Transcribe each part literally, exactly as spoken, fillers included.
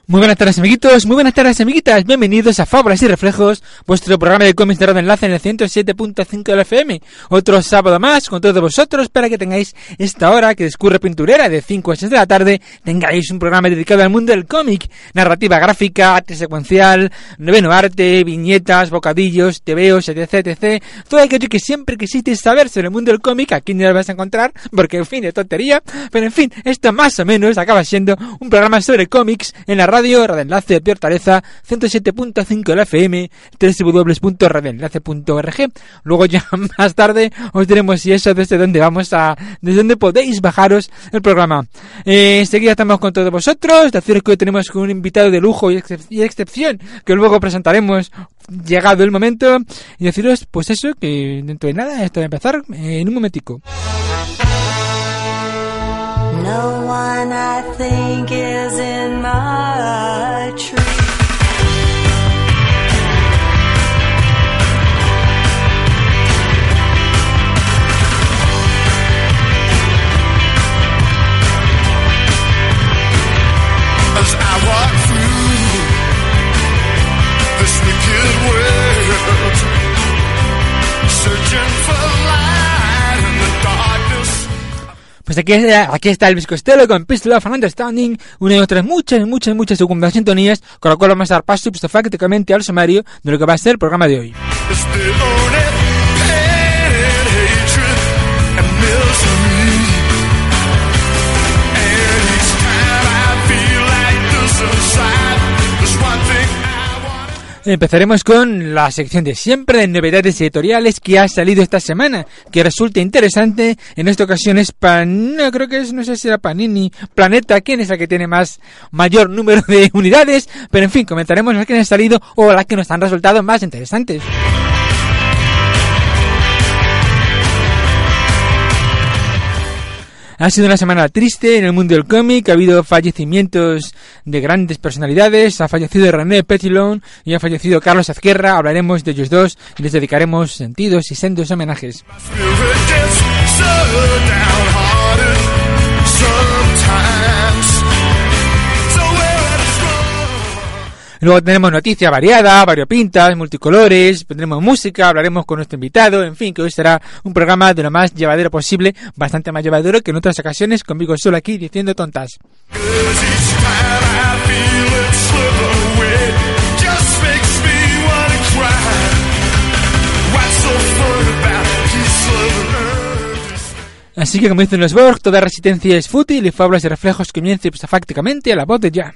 Muy buenas tardes, amiguitos, muy buenas tardes, amiguitas. Bienvenidos a Fábulas y Reflejos, vuestro programa de cómics de Radio Enlace en el ciento siete punto cinco de la F M. Otro sábado más con todos vosotros para que tengáis esta hora que discurre pinturera de cinco a seis de la tarde. Tengáis un programa dedicado al mundo del cómic, narrativa gráfica, arte secuencial, noveno arte, viñetas, bocadillos, tebeos, etc, etcétera. Todo aquello que siempre quisisteis saber sobre el mundo del cómic, aquí no lo vais a encontrar, porque en fin, es tontería. Pero en fin, esto más o menos acaba siendo un programa sobre cómics en la radio. Radio Enlace de Piortaleza, ciento siete punto cinco de la F M, doble u doble u doble u punto radio enlace punto org. Luego ya más tarde os diremos si eso desde dónde vamos a, desde dónde podéis bajaros el programa. Eh, enseguida estamos con todos vosotros. Deciros que hoy tenemos un invitado de lujo y, excep- y excepción que luego presentaremos llegado el momento. Y deciros pues eso, que dentro de nada esto va a empezar en un momentico. No one I think is in my tree. As I walk through this wicked world, searching for light in the darkness. Pues aquí, aquí está Elvis Costello con Pistol of Understanding, una de otras muchas, muchas, muchas segundas sintonías, con la cual vamos a dar paso prácticamente al sumario de lo que va a ser el programa de hoy. Empezaremos con la sección de siempre de novedades editoriales que ha salido esta semana, que resulta interesante. En esta ocasión es Pan... no, creo que es, no sé si era Panini Planeta, quién es la que tiene más mayor número de unidades, pero en fin, comentaremos las que han salido o las que nos han resultado más interesantes. Ha sido una semana triste en el mundo del cómic, ha habido fallecimientos de grandes personalidades, ha fallecido René Petitillon y ha fallecido Carlos Azquerra. Hablaremos de ellos dos y les dedicaremos sentidos y sendos homenajes. Luego tenemos noticias variadas, variopintas, multicolores, tendremos música, hablaremos con nuestro invitado, en fin, que hoy será un programa de lo más llevadero posible, bastante más llevadero que en otras ocasiones, conmigo solo aquí diciendo tontas. Así que como dicen los Borg, toda resistencia es fútil y Fábulas y Reflejos comienza prácticamente a la voz de ya.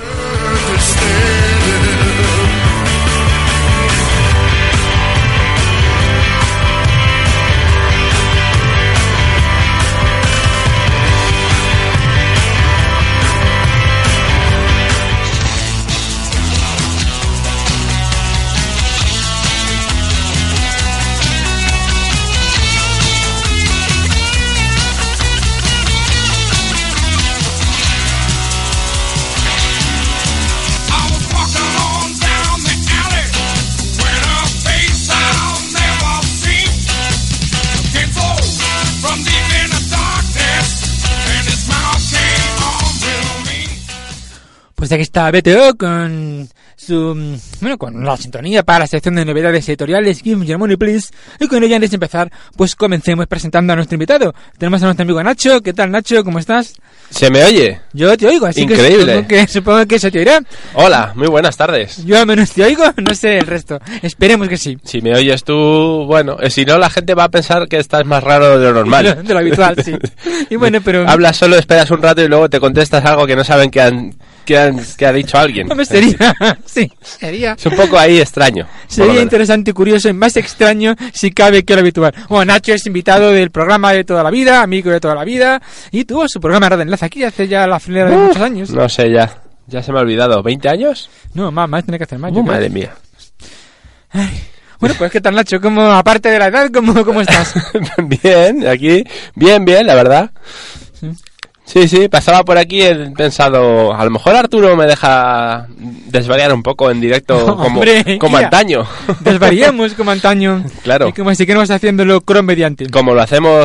Pues aquí está B T O con su, bueno, con la sintonía para la sección de novedades editoriales Give Me Your Money Please. Y con ello, antes de empezar, pues comencemos presentando a nuestro invitado. Tenemos a nuestro amigo Nacho. ¿Qué tal, Nacho? ¿Cómo estás? ¿Se me oye? Yo te oigo, así Increíble. que supongo que supongo que se te oirá. Hola, muy buenas tardes. Yo al menos te oigo, no sé el resto. Esperemos que sí. Si me oyes tú, bueno, eh, si no la gente va a pensar que estás más raro de lo normal. De lo, de lo habitual, sí. Y bueno, pero... Hablas solo, esperas un rato y luego te contestas algo que no saben que han... Que, han, que ha dicho alguien. Hombre, sería, sí, sería. Es un poco ahí extraño. Sería interesante y curioso y más extraño si cabe que lo habitual. Bueno, Nacho es invitado del programa de toda la vida, amigo de toda la vida, y tuvo su programa de Radio Enlace aquí hace ya la filera de uh, muchos años. No sé, ya. Ya se me ha olvidado. ¿veinte años? No, más, más tiene que hacer más. Uh, madre mía. Ay. Bueno, pues ¿qué tal, Nacho? ¿Cómo, aparte de la edad, cómo, cómo estás? Bien, aquí. Bien, bien, la verdad. Sí. Sí, sí, pasaba por aquí y he pensado, a lo mejor Arturo me deja desvariar un poco en directo no, como, hombre, como antaño. Desvariamos como antaño. Claro. Y como si queremos haciéndolo cron mediante. Como lo hacemos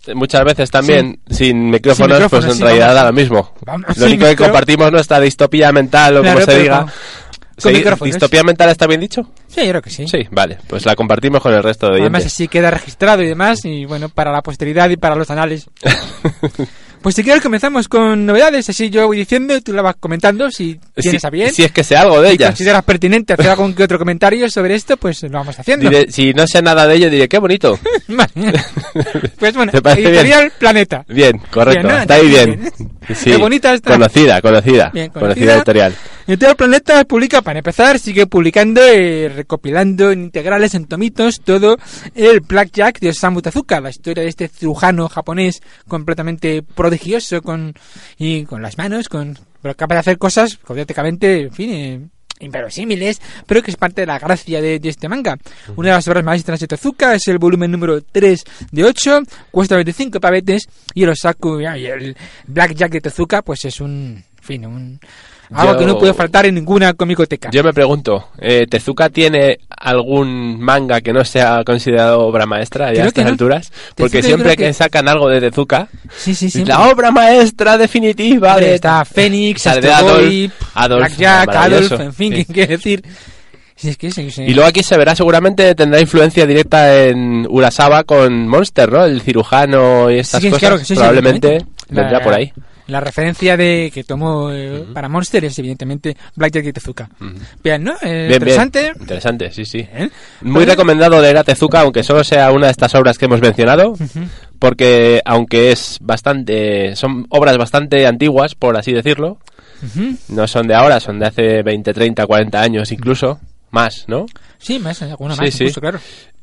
muchas veces también sin micrófonos, Sin micrófonos, pues en sí, realidad vamos. da lo mismo. Vamos, Lo sin único que micro. compartimos nuestra distopía mental o Claro, como se pero diga. con- con ¿Sí? micrófonos. ¿Distopía mental está bien dicho? Sí, yo creo que sí. Sí, vale, pues la compartimos con el resto de Además oyentes. así queda registrado y demás, y bueno, para la posteridad y para los anales. Pues si quieres comenzamos con novedades, así yo voy diciendo y tú la vas comentando si tienes si, a bien. si es que sé algo de Si ellas. consideras pertinente hacer algún que otro comentario sobre esto, pues lo vamos haciendo. Diré- si no sé nada de ello, diré, qué bonito. Vale. Pues bueno, ¿Te parece editorial Planeta. Bien, correcto, Bien, ¿no? está ahí Bien. bien. Sí, Qué bonita está. Conocida, conocida. Bien, conocida. conocida. editorial. Editorial Planeta publica, para empezar, sigue publicando, eh, recopilando en integrales, en tomitos, todo el Blackjack de Osamu Tezuka, la historia de este cirujano japonés completamente prodigioso con y con las manos, con pero capaz de hacer cosas auténticamente, en fin, eh, inverosímiles, pero que es parte de la gracia de, de este manga. Una de las obras maestras de Tezuka es el volumen número tres de ocho, cuesta veinticinco pavetes, y el Osaku y el Blackjack de Tezuka, pues es un, en fin, un algo Yo- que no puede faltar en ninguna comicoteca. Yo me pregunto, eh, ¿Tezuka tiene algún manga que no sea considerado obra maestra ya Creo a estas que no. alturas? Porque Tezuka yo siempre creo que... que- sacan algo de Tezuka, Sí, sí, sí. la obra maestra definitiva Hombre, de... está Fénix, Sale de Astro Adolf, Boy, Adolf, Blackjack, maravilloso. Adolf, en fin, Sí. ¿qué quiere decir? Si es que sí, sí. Y luego aquí se verá, seguramente tendrá influencia directa en Urasawa con Monster, ¿no? El cirujano y estas Sí, cosas, claro que sí, sí, probablemente evidentemente. vendrá La- por ahí. La referencia de que tomó eh, para Monster es evidentemente Blackjack y Tezuka. Bien, ¿no? Eh, Bien, interesante. bien. Interesante, sí, sí. Bien. Muy Vale. recomendado leer a Tezuka, aunque solo sea una de estas obras que hemos mencionado, porque aunque es bastante, son obras bastante antiguas, por así decirlo, Ujú. no son de ahora, son de hace veinte, treinta, cuarenta años incluso, más, ¿no? Sí, más, alguna Sí, más, sí. incluso, claro.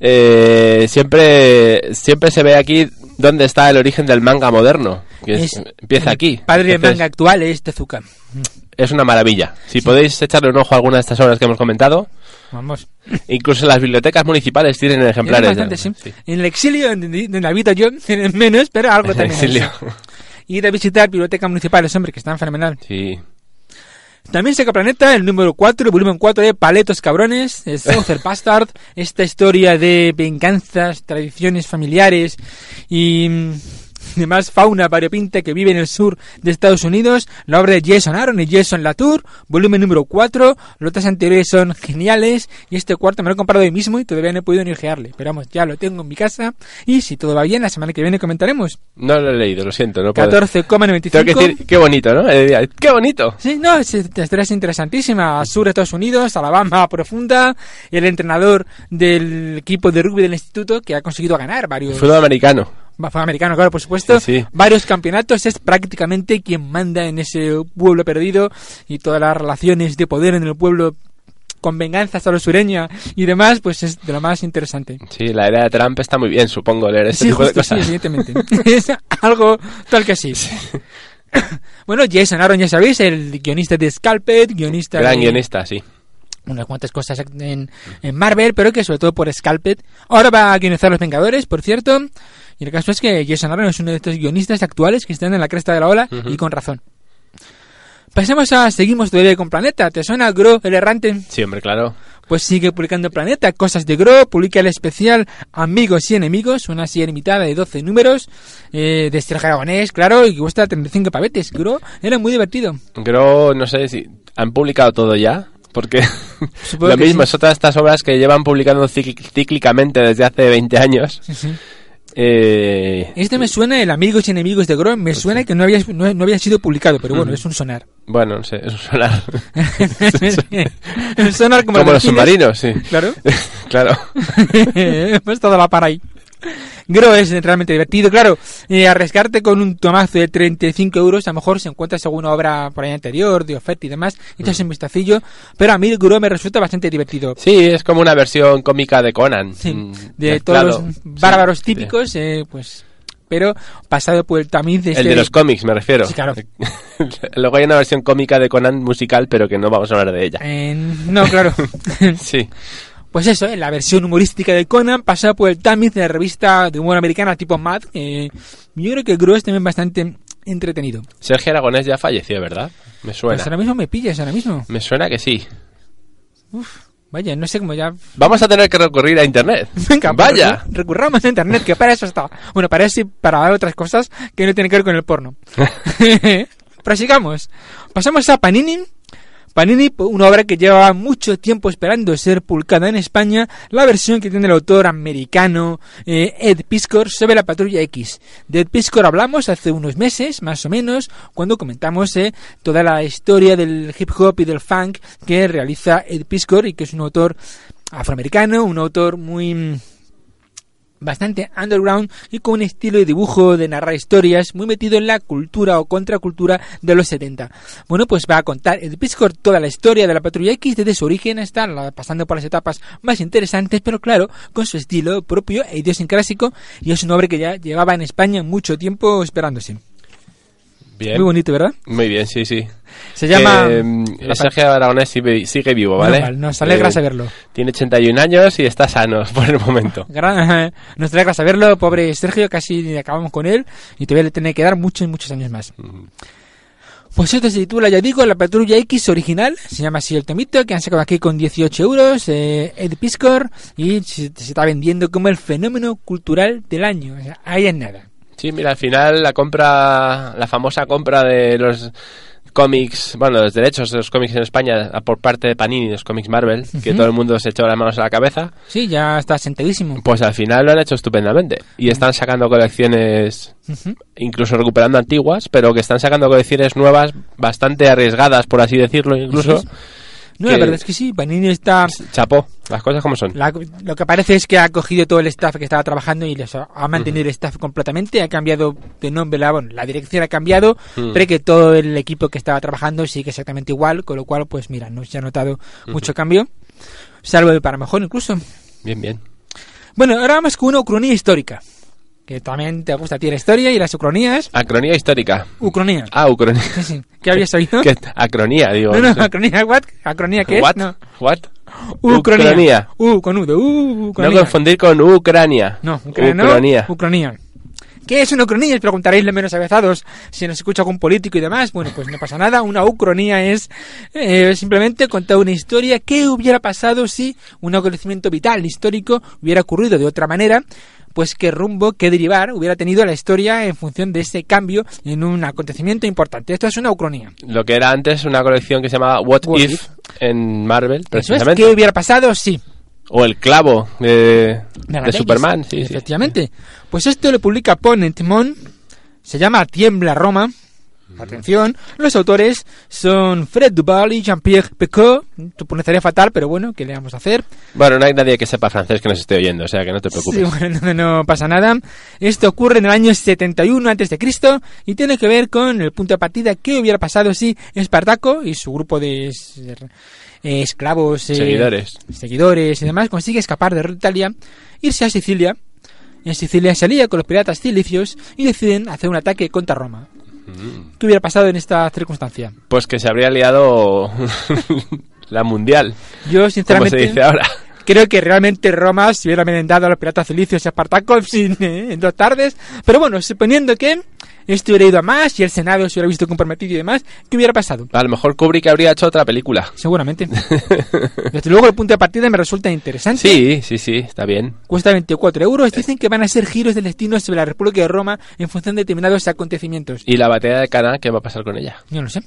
Eh, siempre, siempre se ve aquí dónde está el origen del manga moderno, que es- Es empieza el aquí. Padre del Entonces, manga actual es Tezuka. es una maravilla. Si podéis echarle un ojo a alguna de estas obras que hemos comentado, Vamos. incluso las bibliotecas municipales tienen ejemplares. Tiene bastante, ¿no? sí. En el exilio, donde, donde habito yo, tienen menos, pero algo En el también hay, exilio. sí. Ir a visitar bibliotecas municipales, hombre, que están fenomenal. Sí. También saca Planeta el número cuatro, el volumen cuatro de Paletos Cabrones, de Southern Bastard, esta historia de venganzas, tradiciones familiares y mm, demás fauna variopinta que vive en el sur de Estados Unidos, la obra de Jason Aaron y Jason Latour, volumen número cuatro, los otros anteriores son geniales y este cuarto me lo he comprado hoy mismo y todavía no he podido ni ojearle, pero vamos, ya lo tengo en mi casa y si todo va bien, la semana que viene comentaremos. No lo he leído, lo siento, no puedo. catorce coma noventa y Tengo cinco. que decir, qué bonito, ¿no? Eh, diría, ¡qué bonito! Sí, no, es, esta historia es interesantísima. Sur de Estados Unidos, Alabama profunda, el entrenador del equipo de rugby del instituto que ha conseguido ganar varios... Fútbol americano. Fue americano, claro, por supuesto. Sí, sí. Varios campeonatos, es prácticamente quien manda en ese pueblo perdido y todas las relaciones de poder en el pueblo con venganza hasta lo sureña y demás, pues es de lo más interesante. Sí, la era de Trump está muy bien, supongo, leer este Sí, tipo de justo, sí, cosas. evidentemente. Es algo tal que sí. Bueno, Jason Aaron, ya sabéis, el guionista de Scalped, guionista Gran de guionista, sí. unas cuantas cosas en, en Marvel, pero que sobre todo por Scalped. Ahora va a guionizar Los Vengadores, por cierto. Y el caso es que Jason Aaron es uno de estos guionistas actuales que están en la cresta de la ola Ujú. y con razón. Pasemos a, seguimos todavía con Planeta. ¿Te suena Gro, el errante? Sí, hombre, claro. Pues sigue publicando Planeta, cosas de Gro, publica el especial Amigos y Enemigos, una serie limitada de doce números, eh, de estilo japonés, claro, y que cuesta treinta y cinco pavetes. Gro era muy divertido. Creo, no sé si han publicado todo ya, porque Supongo lo que mismo, sí. es otra de estas obras que llevan publicando cic- cíclicamente desde hace veinte años. Sí, sí. Eh, Este me suena, el Amigos y Enemigos de Gro, me suena que no había, no, no había sido publicado, pero bueno, es un sonar. Bueno, no sé, es un sonar. Un sonar como, Como los delfines. submarinos, sí. Claro. Claro. Hemos estado a la par ahí. Gro es realmente divertido, claro. Eh, arriesgarte con un tomazo de treinta y cinco euros, a lo mejor si encuentras alguna obra por ahí anterior, de oferta y demás, echas un vistacillo. Pero a mí Gro me resulta bastante divertido. Sí, es como una versión cómica de Conan. Sí, Mm, de mezclado. todos los bárbaros Sí, típicos, eh, pues, pero pasado por el tamiz de El este... de los cómics, me refiero. Sí, claro. Luego hay una versión cómica de Conan musical, pero que no vamos a hablar de ella. Eh, no, claro. Sí. Pues eso, eh, la versión humorística de Conan pasa por el tamiz de la revista de humor americana tipo Mad. Eh, yo creo que Gro es también bastante entretenido. Sergio Aragonés ya falleció, ¿verdad? Me suena. Pues ahora mismo me pillas, ahora mismo. Me suena que sí. Uf, Vaya, no sé cómo ya... Vamos a tener que recurrir a internet. Venga, pues Vaya. recur- recurramos a internet, que para eso está. Bueno, para eso y para otras cosas que no tienen que ver con el porno. Prosigamos. Pasamos a Panini. Panini, una obra que lleva mucho tiempo esperando ser publicada en España, la versión que tiene el autor americano eh, Ed Piskor sobre la Patrulla X. De Ed Piskor hablamos hace unos meses, más o menos, cuando comentamos eh, toda la historia del hip hop y del funk que realiza Ed Piskor, y que es un autor afroamericano, un autor muy... bastante underground y con un estilo de dibujo, de narrar historias, muy metido en la cultura o contracultura de los setenta. Bueno, pues va a contar Ed Piskor toda la historia de la Patrulla X desde su origen hasta la, pasando por las etapas más interesantes, pero claro, con su estilo propio e idiosincrásico, y es un obra que ya llevaba en España mucho tiempo esperándose. Bien. Muy bonito, ¿verdad? Muy bien, sí, sí. Se llama... Eh, La Sergio Aragonés sigue, sigue vivo, ¿vale? Menos mal, nos alegra Eh, saberlo. Tiene ochenta y un años y está sano por el momento. Gran- Nos alegra saberlo, pobre Sergio, casi acabamos con él y todavía le tiene que dar muchos, muchos años más. Pues esto se titula, ya digo, La Patrulla X original, se llama así el tomito, que han sacado aquí con dieciocho euros, eh, Ed Piskor, y se, se está vendiendo como el fenómeno cultural del año. O sea, ahí es nada. Sí, mira, al final la compra, la famosa compra de los cómics, bueno, los derechos de los cómics en España por parte de Panini, los cómics Marvel, que Ujú. todo el mundo se echó las manos a la cabeza, Sí, ya está sentadísimo. pues al final lo han hecho estupendamente. Y están sacando colecciones, Ujú. incluso recuperando antiguas, pero que están sacando colecciones nuevas bastante arriesgadas, por así decirlo, incluso. Eso No, que- la verdad es que sí, Panini está... Chapó, las cosas como son. La- lo que parece es que ha cogido todo el staff que estaba trabajando y les ha, ha mantenido el staff completamente, ha cambiado de nombre, la, bueno, la dirección ha cambiado, Mm. pero que todo el equipo que estaba trabajando sigue exactamente igual, con lo cual, pues mira, no se ha notado mucho cambio, salvo para mejor incluso. Bien, bien. Bueno, ahora vamos con una ucronía histórica, que también te gusta a ti la historia y las ucronías. Acronía histórica. Ucronía. Ah, ucronía. Sí, sí. ¿Qué habías oído? ¿Qué? Acronía, digo. No, no, sé. acronía, what? ¿Acronía qué es? What? No. What? Ucronía. Ucronía. U, con U, de U, No ucronía. confundir con Ucrania. No, Ucrania no, Ucronía. Ucronía. ¿Qué es una ucronía? Os preguntaréis los menos avezados si nos escucha algún político y demás. Bueno, pues no pasa nada. Una ucronía es eh, simplemente contar una historia que hubiera pasado si un acontecimiento vital, histórico, hubiera ocurrido de otra manera. Pues qué rumbo, qué derivar hubiera tenido la historia en función de ese cambio en un acontecimiento importante. Esto es una ucronía. Lo que era antes una colección que se llamaba What, What If, If. en Marvel, Eso es, precisamente. ¿qué hubiera pasado? Sí. O el clavo de, De la de X, Superman, sí, sí. efectivamente. Pues esto lo publica Ponent Mon, se llama Tiembla Roma. Atención, los autores son Fred Duval y Jean-Pierre Pecot. Tu pronunciaría fatal, pero bueno, ¿qué le vamos a hacer? Bueno, no hay nadie que sepa francés que nos esté oyendo, o sea que no te Sí, preocupes. bueno, no, no pasa nada. Esto ocurre en el año setenta y uno antes de Cristo y tiene que ver con el punto de partida que hubiera pasado si Espartaco y su grupo de es- eh, esclavos, eh, Seguidores. seguidores y demás consigue escapar de Italia, irse a Sicilia. En Sicilia se alía con los piratas cilicios y deciden hacer un ataque contra Roma. ¿Qué hubiera pasado en esta circunstancia? Pues que se habría liado la mundial, Yo, como sinceramente, se dice ahora. creo que realmente Roma se hubiera merendado a los piratas cilicios y a Espartaco sin, eh, en dos tardes. Pero bueno, suponiendo que esto hubiera ido a más y el Senado se hubiera visto comprometido y demás, ¿qué hubiera pasado? A lo mejor Kubrick habría hecho otra película. Seguramente. Desde luego el punto de partida me resulta interesante. Sí, sí, sí, está bien. Cuesta veinticuatro euros. Dicen que van a ser giros del destino sobre la República de Roma en función de determinados acontecimientos. ¿Y la batalla de Cana, qué va a pasar con ella? Yo no sé.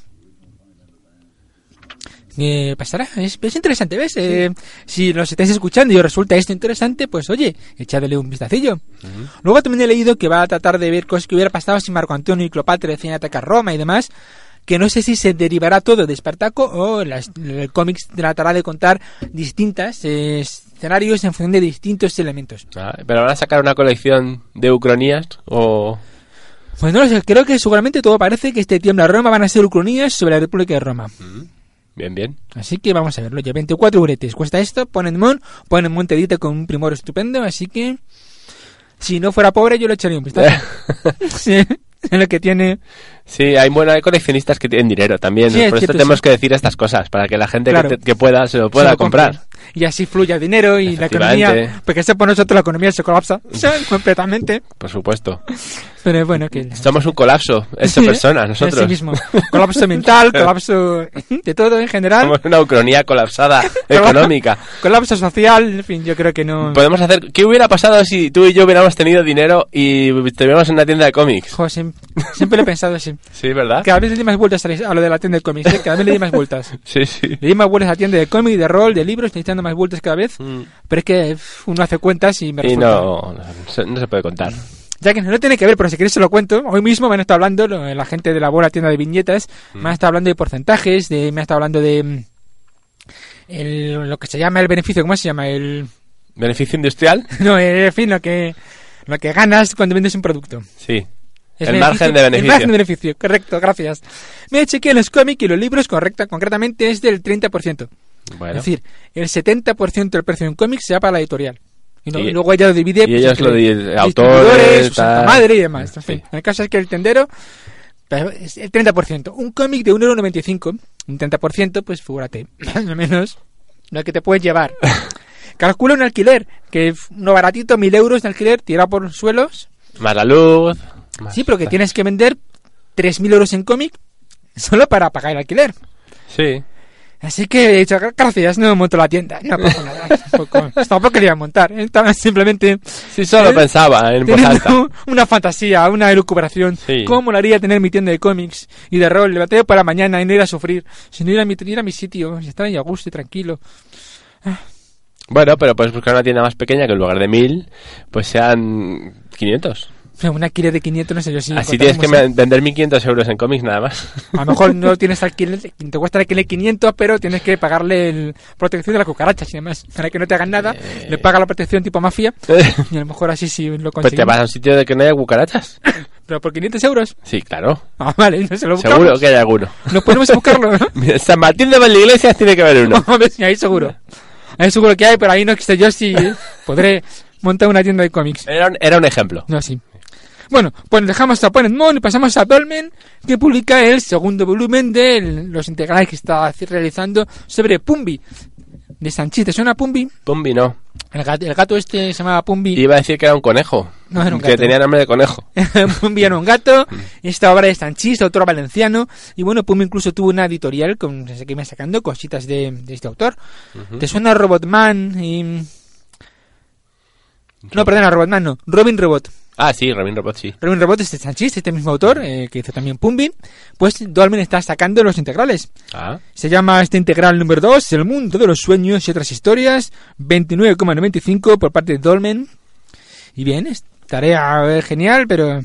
¿Qué pasará? Es, es interesante, ¿ves? Eh, si los estáis escuchando y os resulta esto interesante, pues oye, echadle un vistacillo. Luego también he leído que va a tratar de ver cosas que hubiera pasado si Marco Antonio y Cleopatra decían atacar Roma y demás, que no sé si se derivará todo de Espartaco o las- el cómic tratará de contar distintas eh, escenarios en función de distintos elementos. Ah, ¿pero van a sacar una colección de ucronías o...? Pues no lo sé, creo que seguramente todo parece que este Tiembla Roma van a ser ucronías sobre la República de Roma. Bien, bien. Así que vamos a verlo. Ya veinticuatro euretes cuesta esto. Ponen Mon, ponen Montedita con un primor estupendo. Así que si no fuera pobre, yo le echaría un vistazo. Sí, es lo que tiene. Sí, hay, bueno, hay coleccionistas que tienen dinero también. Sí, es Por esto cierto, tenemos sí. que decir estas cosas, para que la gente Claro. que, te- que pueda se lo pueda Se lo compre. comprar. Y así fluye el dinero y la Efectivamente. economía. Porque se por nosotros la economía se colapsa. Sí, completamente. Por supuesto. Pero bueno, que... Somos un colapso, esa persona, nosotros. Sí mismo. Colapso mental, colapso de todo en general. Somos una ucronía colapsada económica. Colapso social, en fin, yo creo que no... Podemos hacer... ¿Qué hubiera pasado si tú y yo hubiéramos tenido dinero y estuviéramos en una tienda de cómics? Jo, siempre, siempre lo he pensado así. Sí, ¿verdad? Cada vez le di más vueltas a lo de la tienda de cómics, ¿eh? Cada vez le di más vueltas. Sí, sí. Le di más vueltas a la tienda de cómics, de rol, de libros, necesitando más vueltas cada vez. Mm. Pero es que uf, uno hace cuentas y me Y resulta... no, no, se- no se puede contar. Ya que no tiene que ver, pero si queréis se lo cuento. Hoy mismo me han estado hablando, lo- la gente de la buena tienda de viñetas, Mm. me han estado hablando de porcentajes, de, me han estado hablando de... mm, El, lo que se llama el beneficio, ¿cómo se llama? El... ¿Beneficio industrial? No, en fin, lo que, lo que ganas cuando vendes un producto. Sí. Es El margen de beneficio. El margen de beneficio, correcto, gracias. Me chequeé los cómics y los libros, correcta, concretamente es del treinta por ciento. Bueno. Es decir, el setenta por ciento del precio de un cómic se va para la editorial. Y, no- Y- y luego ella lo divide... y ellos entre lo di- distribuidores, autores, su santa tal. madre y demás. En Sí. fin, el caso es que el tendero... pero es el treinta por ciento. Un cómic de un euro noventa y cinco, un treinta por ciento, pues figúrate, más o menos lo que te puedes llevar. Calcula un alquiler, que uno baratito, mil euros de alquiler, tirado por los suelos. Más la luz. Más... Sí, pero que tienes que vender tres mil euros en cómic solo para pagar el alquiler. Sí. Así que he dicho, gracias, no monto la tienda. No pasa nada. Tampoco, tampoco quería montar. ¿eh? Estaba simplemente Sí, solo ¿Eh? pensaba en voz alta. teniendo una fantasía, una elucubración. Sí. ¿Cómo lo haría tener mi tienda de cómics y de rol? Levantado para mañana y no ir a sufrir, sino ir a mi, ir a mi sitio y estar ahí a gusto y tranquilo. Bueno, pero puedes buscar una tienda más pequeña que en lugar de mil, pues sean quinientos. Un alquiler de quinientos, no sé yo si... Así tienes que me- vender mil quinientos euros en cómics nada más. A lo mejor no tienes alquiler, te cuesta el alquiler quinientos, pero tienes que pagarle el protección de las cucarachas y demás. Para que no te hagan nada, Eh. le paga la protección tipo mafia y a lo mejor así sí lo Pues te conseguimos. vas a un sitio de que no haya cucarachas. Pero por quinientos euros. Sí, claro. Ah, vale, no se lo buscamos. Seguro que hay alguno. Nos ponemos a buscarlo, ¿no? Mira, San Martín de Valdeiglesias tiene que haber uno. A ver si ahí seguro. Ahí seguro que hay, pero ahí no sé yo si podré montar una tienda de cómics. Era un, era un ejemplo. No, sí. Bueno, pues dejamos a Planet Mon y pasamos a Dolmen, que publica el segundo volumen de el- los integrales que está realizando sobre Pumbi. De Sanchis, ¿te suena Pumbi? Pumbi no. El gato, el gato este se llamaba Pumbi. Iba a decir que era un conejo. No, era un Que gato. tenía nombre de conejo. Pumbi era un gato, esta obra de Sanchis, autor valenciano, y bueno, Pumbi incluso tuvo una editorial con que iba sacando cositas de, de este autor. ¿Te suena Robotman y... No, perdona, Robotman no, Robin Robot. Ah, sí, Robin Robot, sí. Robin Robot es de Sanchis, este mismo autor, eh, que hizo también Pumbi, pues Dolmen está sacando los integrales. Ah, Se llama este integral número dos, El mundo de los sueños y otras historias, veintinueve coma noventa y cinco por parte de Dolmen. Y bien, es tarea eh, genial, pero...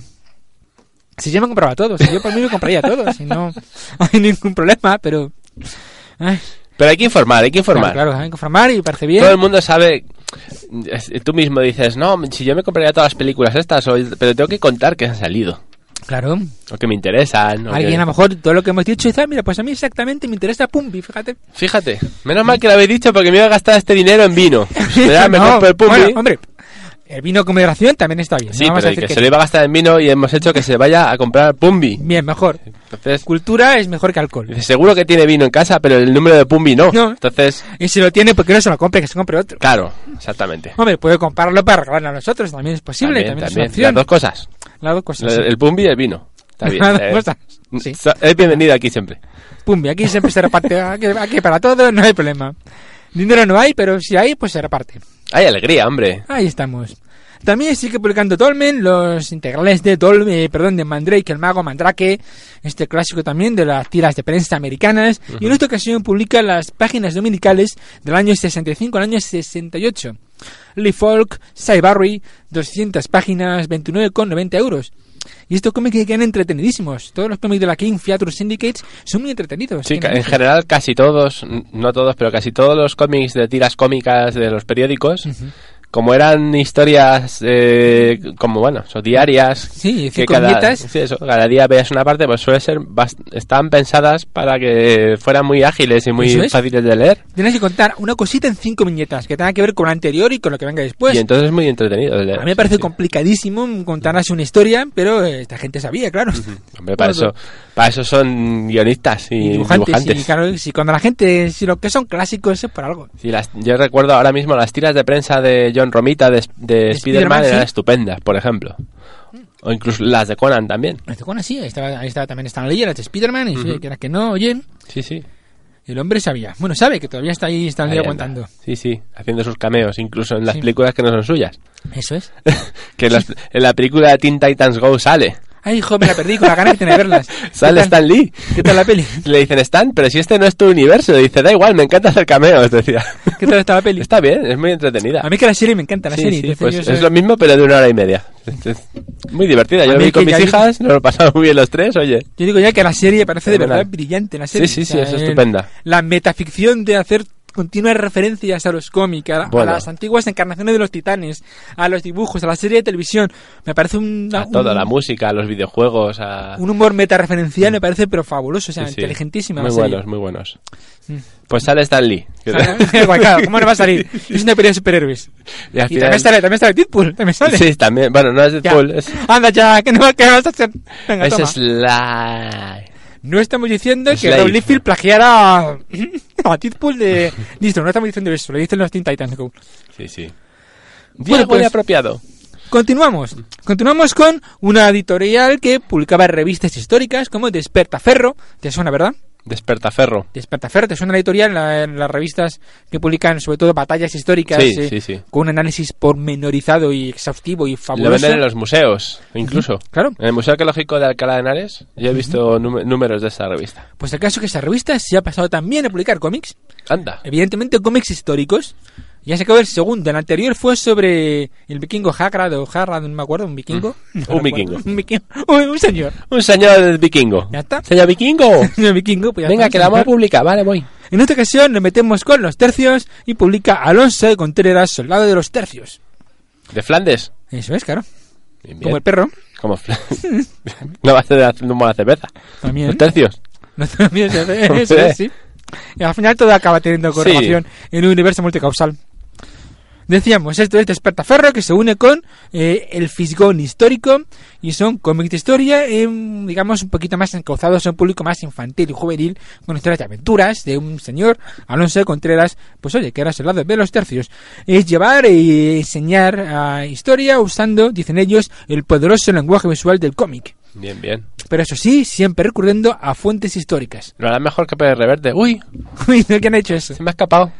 Si yo me compraba todo, si yo por mí me compraría todo, si no hay ningún problema, pero... Ay, pero hay que informar, hay que informar. claro, claro, hay que informar y me parece bien. Todo el mundo sabe. es- Tú mismo dices, no, si yo me compraría todas las películas estas, o- pero tengo que contar que han salido. Claro. O que me interesan. O Alguien que... a lo mejor todo lo que hemos dicho dice, ah, mira, pues a mí exactamente me interesa Pumbi, fíjate. Fíjate, menos mal que lo habéis dicho porque me iba a gastar este dinero en vino. Pero ya me No, compro el Pumbi. bueno, hombre, el vino con moderación también está bien. Sí, no vamos pero a el decir que, que se lo iba a gastar en vino y hemos hecho que se vaya a comprar Pumbi. bien, mejor. Entonces, Cultura es mejor que alcohol. dice, seguro que tiene vino en casa, pero el número de Pumbi no. No. Entonces, Y si lo tiene, ¿por qué no se lo compre? Que se compre otro. claro, exactamente. Hombre, puede comprarlo para regalarlo a nosotros, también es posible, también, es una Las opción. dos cosas. Las dos cosas. sí. El, el Pumbi y el vino. Está bien. Las dos eh. cosas, sí. So- Es bienvenido aquí siempre. Pumbi, aquí siempre se reparte, aquí, aquí para todo, no hay problema. Dinero no hay, pero si hay, pues se reparte. Hay alegría, hombre. Ahí estamos. También sigue publicando Dolmen los integrales de Dolmen, eh, perdón, de Mandrake, el mago Mandrake, este clásico también de las tiras de prensa americanas, y en esta ocasión publica las páginas dominicales del año sesenta y cinco al año sesenta y ocho. Lee Falk, Cy Barry, doscientas páginas, veintinueve con noventa euros. Y estos cómics que quedan entretenidísimos. Todos los cómics de la King Feature Syndicates son muy entretenidos. Sí, Tienen ca- en mucho. general casi todos, n- no todos, pero casi todos los cómics de tiras cómicas de los periódicos, como eran historias eh, como, bueno, son diarias, Sí, que cinco cada, viñetas. sí, eso, cada día veas una parte, pues suele ser, bast- están pensadas para que fueran muy ágiles y muy Eso es. fáciles de leer. Tienes que contar una cosita en cinco viñetas que tenga que ver con lo anterior y con lo que venga después. y entonces es muy entretenido de leer. A mí me parece sí, sí. complicadísimo contar así una historia, pero eh, esta gente sabía, claro. Hombre, para Bueno, eso, para eso son guionistas y, y dibujantes, dibujantes. y claro, si cuando la gente, si lo que son clásicos es por algo. Sí, las, yo recuerdo ahora mismo las tiras de prensa de John Romita de, de, De Spider-Man Spider-Man, eran sí. estupendas, por ejemplo. O incluso las de Conan también. Las de Conan sí, ahí estaba, ahí estaba también Stan Lee, las de Spider-Man, y uh-huh. sí, que era que no, oye. Sí, sí. El hombre sabía. Bueno, sabe que todavía está ahí Stan Lee aguantando. Sí, sí, haciendo sus cameos, incluso en las sí. películas que no son suyas. Eso es. que en, las, en la película de Teen Titans Go sale. Ay, hijo, me la perdí con la gana que tiene de verlas. Sale Stan Lee. ¿Qué tal la peli? Le dicen, Stan, pero si este no es tu universo. Dice, da igual, me encanta hacer cameos, decía. ¿Qué tal está la peli? Está bien, es muy entretenida. A mí que la serie me encanta, la sí, serie. Sí, pues soy... es lo mismo, pero de una hora y media. Es muy divertida. Yo lo vi con mis hijas, nos lo pasamos muy bien los tres, oye. Yo digo ya que la serie parece de verdad brillante. La serie. Sí, sí, sí, o sea, es estupenda. La metaficción de hacer continuas referencias a los cómics, a, bueno. a las antiguas encarnaciones de los titanes, a los dibujos, a la serie de televisión. Me parece un... A todo, un, la música, a los videojuegos, a... Un humor metareferencial, mm. me parece, pero fabuloso, o sea, sí, inteligentísima. Muy la buenos, serie. muy buenos. Mm. Pues sale Stan Lee. Claro, ¿cómo no va a salir? Es una pelea de superhéroes. Y, al y final... también sale, también sale Deadpool, también sale. Sí, también, bueno, no es Deadpool. Es... Anda ya, que no, ¿qué vas a hacer? Venga, es toma. Sly. No estamos diciendo Slave. que Rob Liefeld plagiara a Deadpool de... Listo, no estamos diciendo eso, lo dicen los Teen Titans Go. Sí, sí. Bueno, pues, apropiado. Continuamos. Continuamos con una editorial que publicaba revistas históricas como Despertaferro. ¿Te suena, verdad? Despertaferro. Despertaferro, te suena la editorial, la, las revistas que publican sobre todo batallas históricas, sí, eh, sí, sí. con un análisis pormenorizado y exhaustivo y fabuloso. Lo venden en los museos, incluso. Uh-huh, claro. En el Museo Arqueológico de Alcalá de Henares yo he visto uh-huh. num- números de esa revista. Pues el caso es que esa revista se ha pasado también a publicar cómics. Anda. Evidentemente cómics históricos. Ya se acabó el segundo. El anterior fue sobre el vikingo Hagrad o Harrad, no me acuerdo, un vikingo. Mm. No un vikingo. Un vikingo. Un, un señor. Un señor vikingo. Ya está. Señor vikingo. Señor vikingo. Pues ya Venga, está, que la vamos a publicar. Vale, voy. En esta ocasión nos metemos con los tercios y publica Alonso de Contreras, soldado de los tercios. ¿De Flandes? Eso es, claro. Bien, bien. Como el perro. Como Flandes. No va a ser haciendo mala cerveza. También. Los tercios. Los tercios, eso es, sí. Y al final todo acaba teniendo correlación sí. en un universo multicausal. Decíamos, esto es Despertaferro, que se une con eh, el Fisgón histórico, y son cómics de historia, eh, digamos, un poquito más encauzados a un público más infantil y juvenil, con historias de aventuras de un señor, Alonso de Contreras, pues oye, que era soldado de los tercios. Es llevar y enseñar a historia usando, dicen ellos, el poderoso lenguaje visual del cómic. Bien, bien. Pero eso sí, siempre recurriendo a fuentes históricas. No era mejor que Pérez Reverte. Uy, Uy, ¿quién ha hecho eso? Se me ha escapado.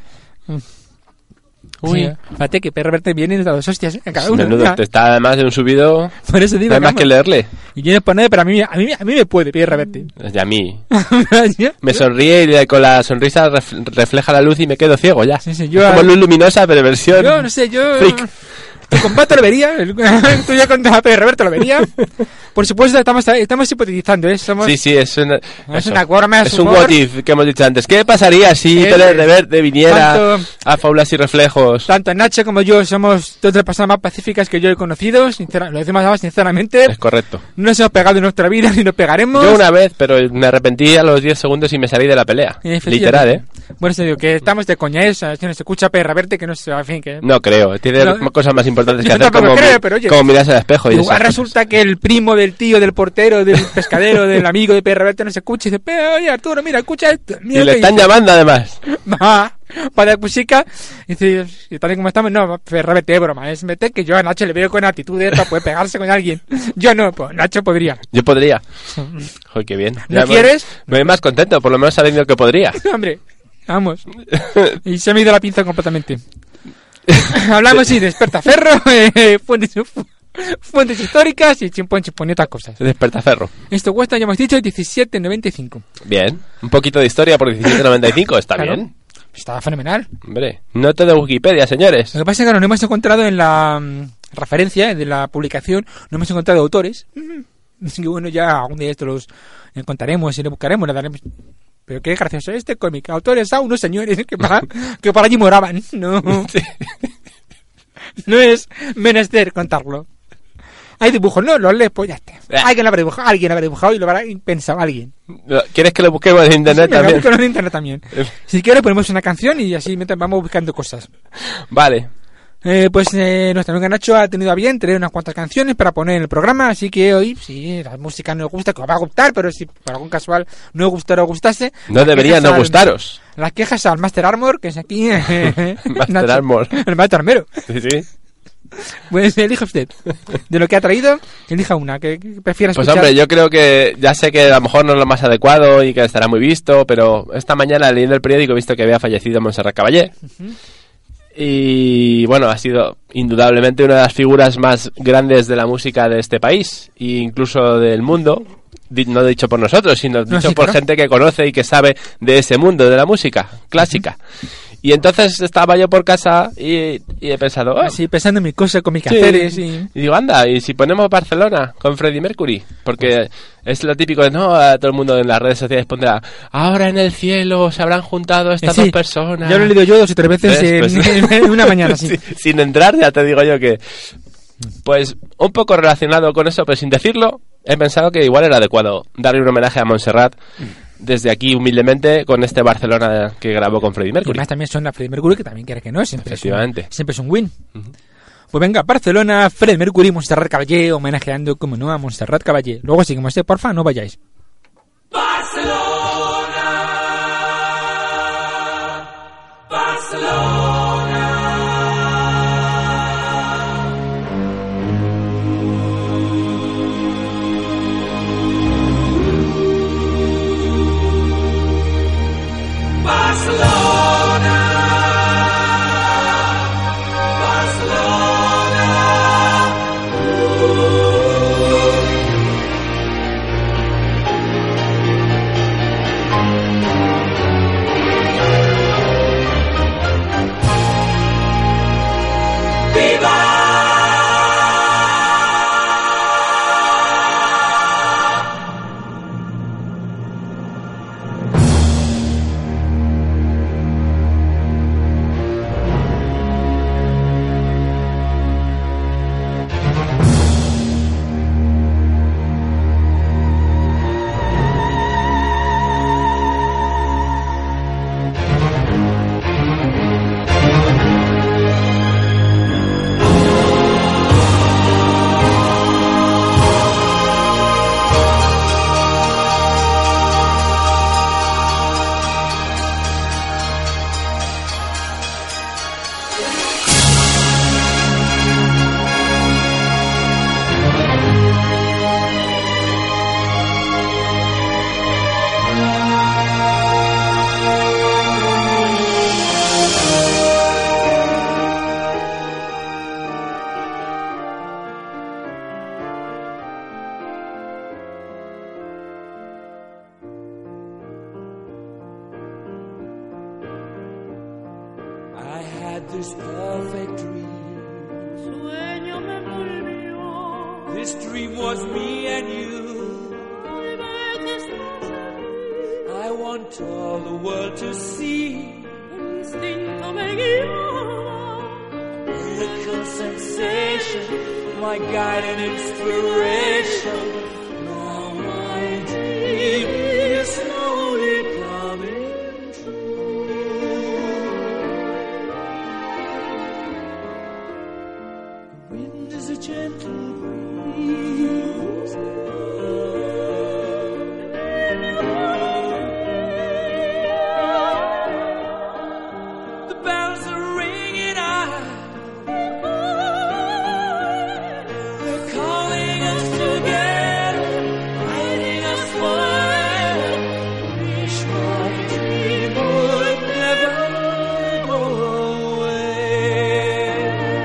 Uy, sí, fíjate que Perro Verte viene de dos hostias ¿eh? Cada uno. Menudo, te está además de un subido. Por eso digo, no hay más que leerle. Y yo no por nada, pero a mí, a mí, a mí me puede Perro Verte. Y a mí. Me sonríe y con la sonrisa ref, refleja la luz y me quedo ciego ya. Sí, sí, yo, como luz luminosa, pero versión. Yo no sé, yo. Freak. Tu combate lo vería, tú ya con Perro Verte lo vería. Por supuesto, estamos, estamos hipotetizando, ¿eh? Somos, sí, sí, es una, es, una forma, es un what if que hemos dicho antes. ¿Qué pasaría si Pérez Reverte viniera tanto, a Fábulas y Reflejos? Tanto Nacho como yo somos dos de las personas más pacíficas que yo he conocido, sincera, lo decimos más sinceramente. Es correcto. No nos hemos pegado en nuestra vida ni nos pegaremos. Yo una vez, pero me arrepentí a los diez segundos y me salí de la pelea. Literal, ¿eh? Bueno, eso digo, que estamos de coña, ¿eh? O sea, si nos escucha Pérez Reverte, que no sé, en fin, que... No creo, tiene no, cosas más importantes que hacer como, creo, pero, oye, como mirarse al espejo. Y igual resulta que el primo del tío, del portero, del pescadero, del amigo de Pérez Reverte no se escucha y dice, oye Arturo, mira, escucha esto. Mira y le están dice. llamando además. Va, para la música, y dice, y tal y como estamos, no, Pérez Reverte es broma, es meter que yo a Nacho le veo con actitudes para poder pegarse con alguien. Yo no, pues Nacho podría. Yo podría. Joder, qué bien. ¿No ya quieres? Me voy más contento, por lo menos sabiendo que podría. Hombre, vamos. Y se me ha ido la pinza completamente. Hablamos sí de Despertaferro, eh, fuentes, fuentes históricas y chimpón, chimpón y otras cosas. Despertaferro. Esto cuesta, ya hemos dicho, diecisiete noventa y cinco. Bien. Un poquito de historia por diecisiete noventa y cinco, está claro. Bien. Está fenomenal. Hombre, no todo de Wikipedia, señores. Lo que pasa es que no, no hemos encontrado en la um, referencia de la publicación, no hemos encontrado autores. Así que bueno, ya algún día esto los encontraremos y le buscaremos, le daremos... Pero qué gracioso este cómic. Autores a unos señores que para, que para allí moraban. No. Sí. No es menester contarlo. Hay dibujos, no, los lees, pues ya está. Eh. Alguien lo habrá dibujado, alguien lo habrá dibujado y lo habrá pensado alguien. ¿Quieres que lo busquemos en internet sí, también? en internet también. Si quieres ponemos una canción y así vamos buscando cosas. Vale. Eh, pues eh, nuestro amigo Nacho ha tenido a bien traer unas cuantas canciones para poner en el programa, así que hoy, si la música no os gusta, que os va a gustar, pero si por algún casual no os gustara o gustase... No debería no al, gustaros. Las quejas al Master Armor, que es aquí... Eh, Master Nacho, Armor. El Master Armero. Sí, sí. Pues elige usted. De lo que ha traído, elija una que, que prefiera Pues escuchar. hombre, yo creo que ya sé que a lo mejor no es lo más adecuado y que estará muy visto, pero esta mañana leyendo el periódico he visto que había fallecido Montserrat Caballé. Ujú. Y bueno, ha sido indudablemente una de las figuras más grandes de la música de este país e incluso del mundo. Di- No dicho por nosotros, sino No, dicho sí, por claro. gente que conoce y que sabe de ese mundo de la música clásica. Y entonces estaba yo por casa y, y he pensado, oh, Así pensando en mi cosa con mis sí. quehaceres y... Y digo, anda, ¿y si ponemos Barcelona con Freddie Mercury? Porque es lo típico de, no, a todo el mundo en las redes sociales pondrá, ahora en el cielo se habrán juntado estas Eh, sí, dos personas. Ya lo he leído yo dos o tres veces ¿Ves? en, Pues- en una mañana, sí. Sí, sin entrar, ya te digo yo que... Pues un poco relacionado con eso, pero sin decirlo, he pensado que igual era adecuado darle un homenaje a Montserrat desde aquí humildemente con este Barcelona que grabó con Freddie Y Mercury. además también son a Freddie Mercury, que también quiere que no, siempre es un, Efectivamente. siempre es un win. Pues venga, Barcelona, Freddie Mercury, Montserrat Caballé, homenajeando, como no, a Montserrat Caballé. Luego seguimos, eh, porfa, no vayáis. I had this perfect dream. Sueño me volvió. This dream was me and you. Hoy ve que estás aquí. I want all the world to see. El instinto me guiaba. Miracle sensation, my guide and inspiration. Now my dream is slowly coming true. The wind is a gentle breeze. The bells are ringing out. They're calling us together, guiding us forever. Wish my dream would never go away.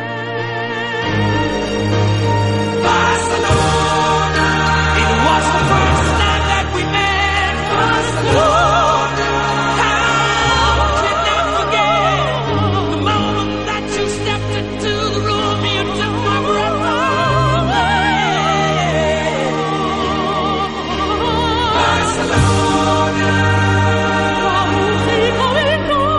Barcelona, it was the first time that we met. Barcelona, how can I forget the moment that you stepped into the room? You took my breath away. Barcelona, Música del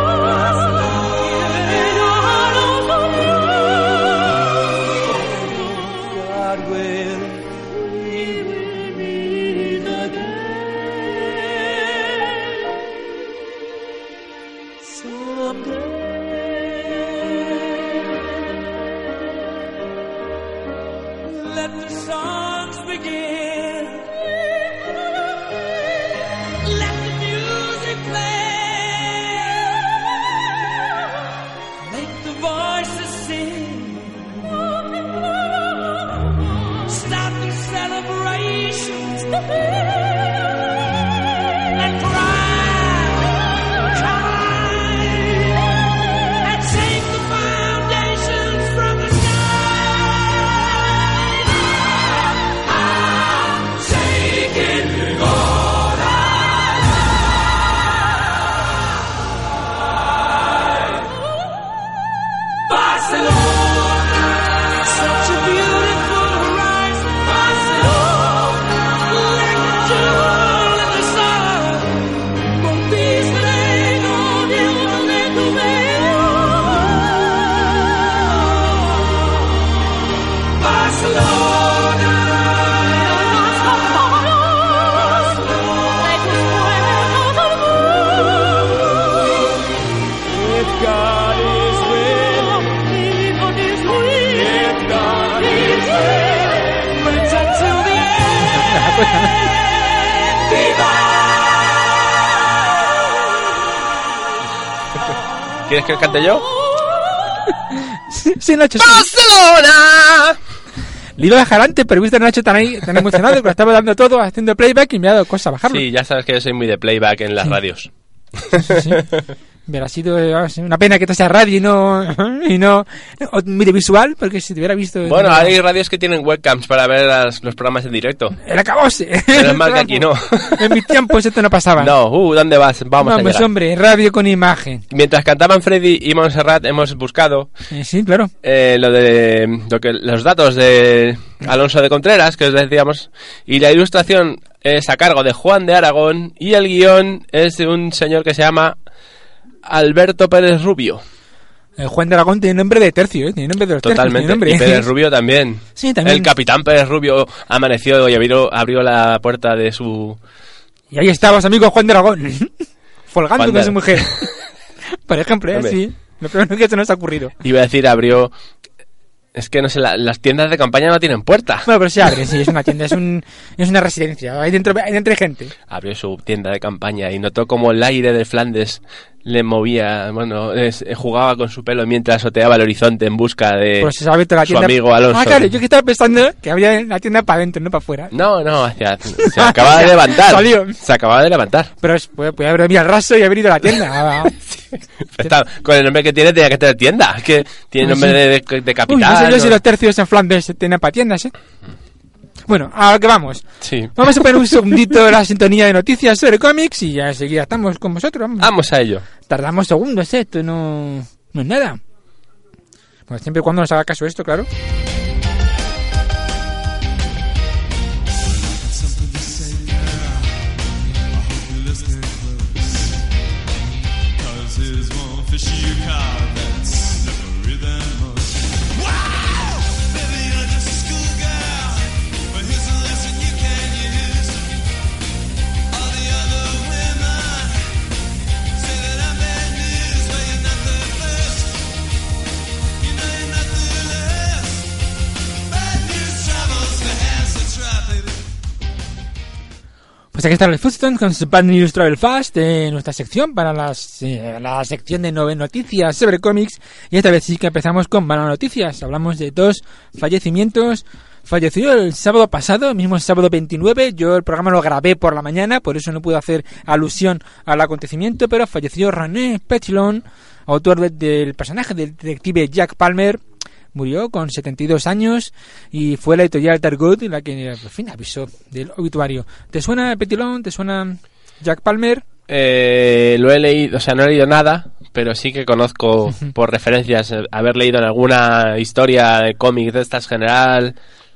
God willing, we will meet again someday. Let the songs begin. Let the music play. Make the voices sing. God is willing, if God is willing, pretend to the end. Viva! ¿Quieres que cante yo? Sí, Nacho. Sí. ¡Barcelona! Le iba a dejar antes, pero he visto a Nacho tan ahí, tan emocionado, que lo estaba dando todo, haciendo playback y me ha dado cosa bajarlo. Sí, ya sabes que yo soy muy de playback en las Sí. radios. Sí, sí. Hubiera sido eh, una pena que esto sea radio y no, y no o muy de visual, porque si te hubiera visto... Bueno, hay radios que tienen webcams para ver las- los programas en directo. ¡El acabose! Pero es mal que aquí no. En mis tiempos esto no pasaba. No, uh, ¿dónde vas? Vamos a Vamos, llegar. hombre, radio con imagen. Mientras cantaban Freddy y Montserrat hemos buscado Eh, sí, claro. eh, lo de lo que los datos de Alonso de Contreras, que os decíamos, y la ilustración es a cargo de Juan de Aragón y el guión es de un señor que se llama Alberto Pérez Rubio. El Juan de Aragón tiene nombre de tercio, ¿eh? Tiene nombre de los tercios, Totalmente. tiene nombre. Y Pérez Rubio también. Sí, también. El capitán Pérez Rubio amaneció y abrió, abrió la puerta de su... Y ahí estabas, amigo Juan de Aragón. Folgando Juan con de- su mujer. Por ejemplo, ¿eh? Hombre. Sí. Lo primero que se nos ha ocurrido. Iba a decir, abrió... Es que no sé, la- las tiendas de campaña no tienen puerta. Bueno, pero se abre, sí, es una tienda, es, un, es una residencia. Ahí dentro, ahí dentro hay gente. Abrió su tienda de campaña y notó como el aire de Flandes le movía, bueno, es- eh, jugaba con su pelo mientras oteaba el horizonte en busca de Pues se ha abierto la su tienda. amigo Alonso. Ah, claro, yo que estaba pensando que había la tienda para adentro, no para afuera. No, no, hacia, se acababa de levantar. Salió. Se acababa de levantar. Pero es- puede, puede haber venido al raso y haber ido a la tienda. Ah, Está- con el nombre que tiene tenía que tener tienda, que tiene nombre de, de, de Uy, capital. no sé yo si ¿no? los tercios en Flandes tienen para tiendas, ¿eh? Bueno, a lo que vamos. Sí. Vamos a poner un segundito la sintonía de noticias sobre cómics y ya enseguida estamos con vosotros. Vamos. Vamos a ello. Tardamos segundos, ¿eh? Esto no, no es nada. Bueno, siempre y cuando nos haga caso esto, claro. Something to say, girl. I hope you're listening close. 'Cause here's one fish you caught that's slippery than most. Wow! Baby, you're just a schoolgirl. But here's a lesson you can use. All the other women say that I'm bad news. Well, you're not the first. You know you're not the last. Bad news travels fast. That's right, baby. Pues aquí está el Foodstone con su Bad News Travel Fast, eh, nuestra sección para las, eh, la sección de nueve noticias sobre cómics. Y esta vez sí que empezamos con malas noticias. Hablamos de dos fallecimientos. Falleció el sábado pasado, el mismo sábado veintinueve. Yo el programa lo grabé por la mañana, por eso no pude hacer alusión al acontecimiento, pero falleció René Petillon, autor de- del personaje del detective Jack Palmer. Murió con setenta y dos años y fue la editorial Target la que, por fin, avisó del obituario. ¿Te suena Petillon? ¿Te suena Jack Palmer? Eh, lo he leído, o sea, no he leído nada, pero sí que conozco por referencias eh, haber leído en alguna historia de cómics de estas general,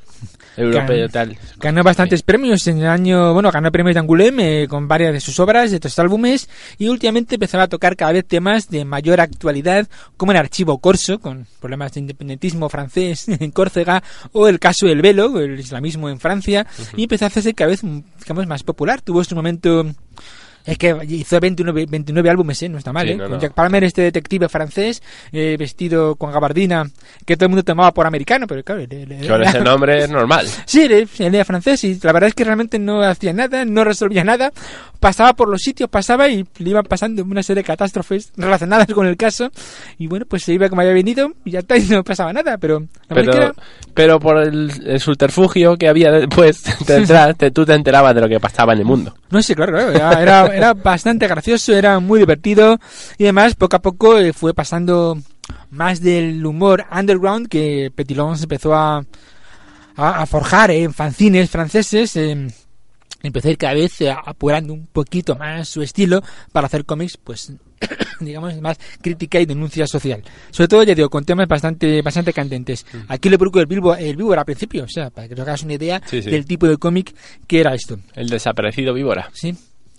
europeo y tal. Ganó bastantes premios en el año, bueno, ganó premios de Angoulême eh, con varias de sus obras, de estos álbumes, y últimamente empezaba a tocar cada vez temas de mayor actualidad, como el Archivo Corso, con problemas de independentismo francés en Córcega, o el caso del velo, el islamismo en Francia, y empezó a hacerse cada vez, digamos, más popular. Tuvo su momento... Es que hizo veintinueve, veintinueve álbumes, ¿eh? No está mal, Sí, ¿eh? no, Con no. Jack Palmer, este detective francés, eh, vestido con gabardina, que todo el mundo tomaba por americano, pero claro... le- le- Con ese nombre es normal. Sí, él él era francés y la verdad es que realmente no hacía nada, no resolvía nada, pasaba por los sitios, pasaba y le iban pasando una serie de catástrofes relacionadas con el caso y bueno, pues se iba como había venido y ya está, y no pasaba nada, pero la verdad es que Pero, era- pero por el, el subterfugio que había después, te enteras- te- tú te enterabas de lo que pasaba en el mundo. no sé, claro, claro, era, era, era bastante gracioso, era muy divertido y además poco a poco eh, fue pasando más del humor underground que Petillon se empezó a, a, a forjar eh, en fanzines franceses. eh, Empezó a ir cada vez eh, apurando un poquito más su estilo para hacer cómics, pues, digamos, más crítica y denuncia social. Sobre todo, ya digo, con temas bastante bastante candentes. Aquí le produjo el víbora, el víbora al principio, o sea, para que os hagas una idea Sí, sí. del tipo de cómic que era esto. El desaparecido víbora. Sí.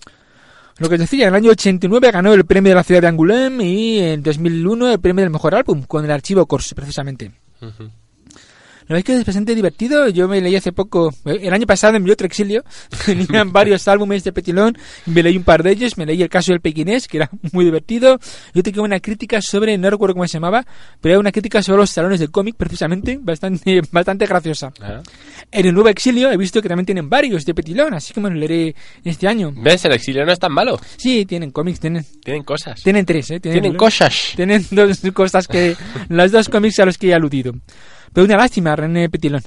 Lo que os decía, en el año ochenta y nueve ganó el premio de la ciudad de Angoulême y en dos mil uno el premio del mejor álbum con el Archivo Corso, precisamente. verdad es que es bastante divertido. Yo me leí hace poco, el año pasado en mi otro exilio, tenían varios álbumes de Petillon, me leí un par de ellos, me leí El caso del pequinés, que era muy divertido. Yo tengo una crítica sobre, no recuerdo cómo se llamaba, pero era una crítica sobre los salones de cómic, precisamente, bastante bastante graciosa. Ajá. En el nuevo exilio he visto que también tienen varios de Petillon, así que me lo leeré este año. ¿Ves? El exilio no es tan malo. Sí, tienen cómics, tienen Tienen cosas. tienen tres, ¿eh? Tienen cosas. Tienen dos cosas que... Las dos cómics a los que he aludido. Pero una lástima, René Petillon.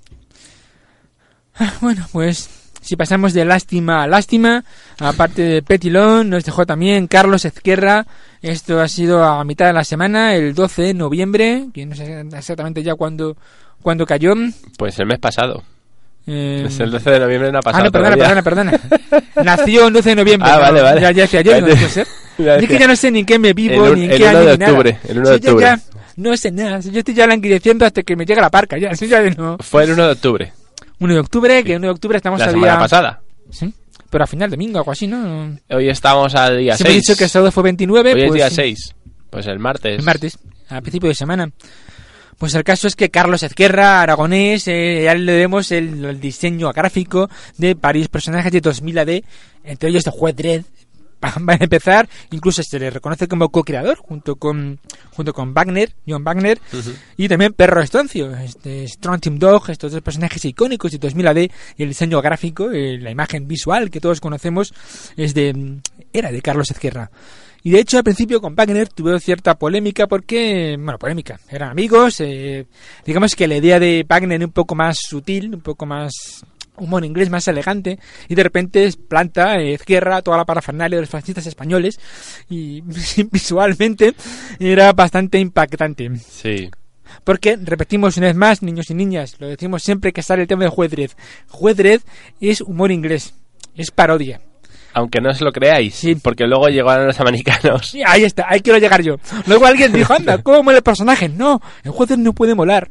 Ah, bueno, pues... Si pasamos de lástima a lástima, aparte de Petillon, nos dejó también Carlos Ezquerra. Esto ha sido a mitad de la semana, el doce de noviembre, que no sé exactamente ya cuándo, cuándo cayó. Pues el mes pasado. Eh... Es el doce de noviembre, no ha pasado Ah, no, perdona, todavía. perdona, perdona. Nació el doce de noviembre. Ah, vale, No, vale. Ya, ya decía yo, no puede ser. Ya Es que decía. ya no sé ni en qué me vivo, El un- ni en el qué uno año, de ni nada. octubre, el uno de Sí, yo octubre. ya no sé nada. Yo estoy ya languideciendo hasta que me llegue la parca. Ya, sí, ya no. Fue el uno de octubre, uno de octubre, que el uno de octubre estamos la a semana día... pasada. Sí, pero a final de domingo, algo así, ¿no? Hoy estamos al día Si me he seis. dicho que el sábado fue veintinueve, Hoy es pues día sí, seis. Pues el martes. el martes, a principio de semana. Pues el caso es que Carlos Ezquerra, aragonés, eh, ya le debemos el, el diseño gráfico de varios personajes de dos mil A D, entre ellos de Juez Dredd. Van a empezar, incluso se le reconoce como co-creador junto con junto con Wagner, John Wagner, Ujú. y también Perro Estroncio, este Strontium Dog, estos dos personajes icónicos de dos mil A D, y el diseño gráfico, eh, la imagen visual que todos conocemos es de era de Carlos Ezquerra. Y de hecho al principio con Wagner tuvo cierta polémica porque, bueno, polémica, eran amigos, eh, digamos que la idea de Wagner era un poco más sutil, un poco más humor inglés más elegante, y de repente planta eh, Ezquerra toda la parafernalia de los fascistas españoles, y visualmente era bastante impactante. Sí. Porque, repetimos una vez más, niños y niñas, lo decimos siempre que sale el tema de Juez Dredd. Juez Dredd es humor inglés, es parodia. Aunque no os lo creáis, Sí. porque luego llegaron los americanos. Sí, ahí está, ahí quiero llegar yo. Luego alguien dijo, anda, ¿cómo mola el personaje? No, el Juez Dredd no puede molar.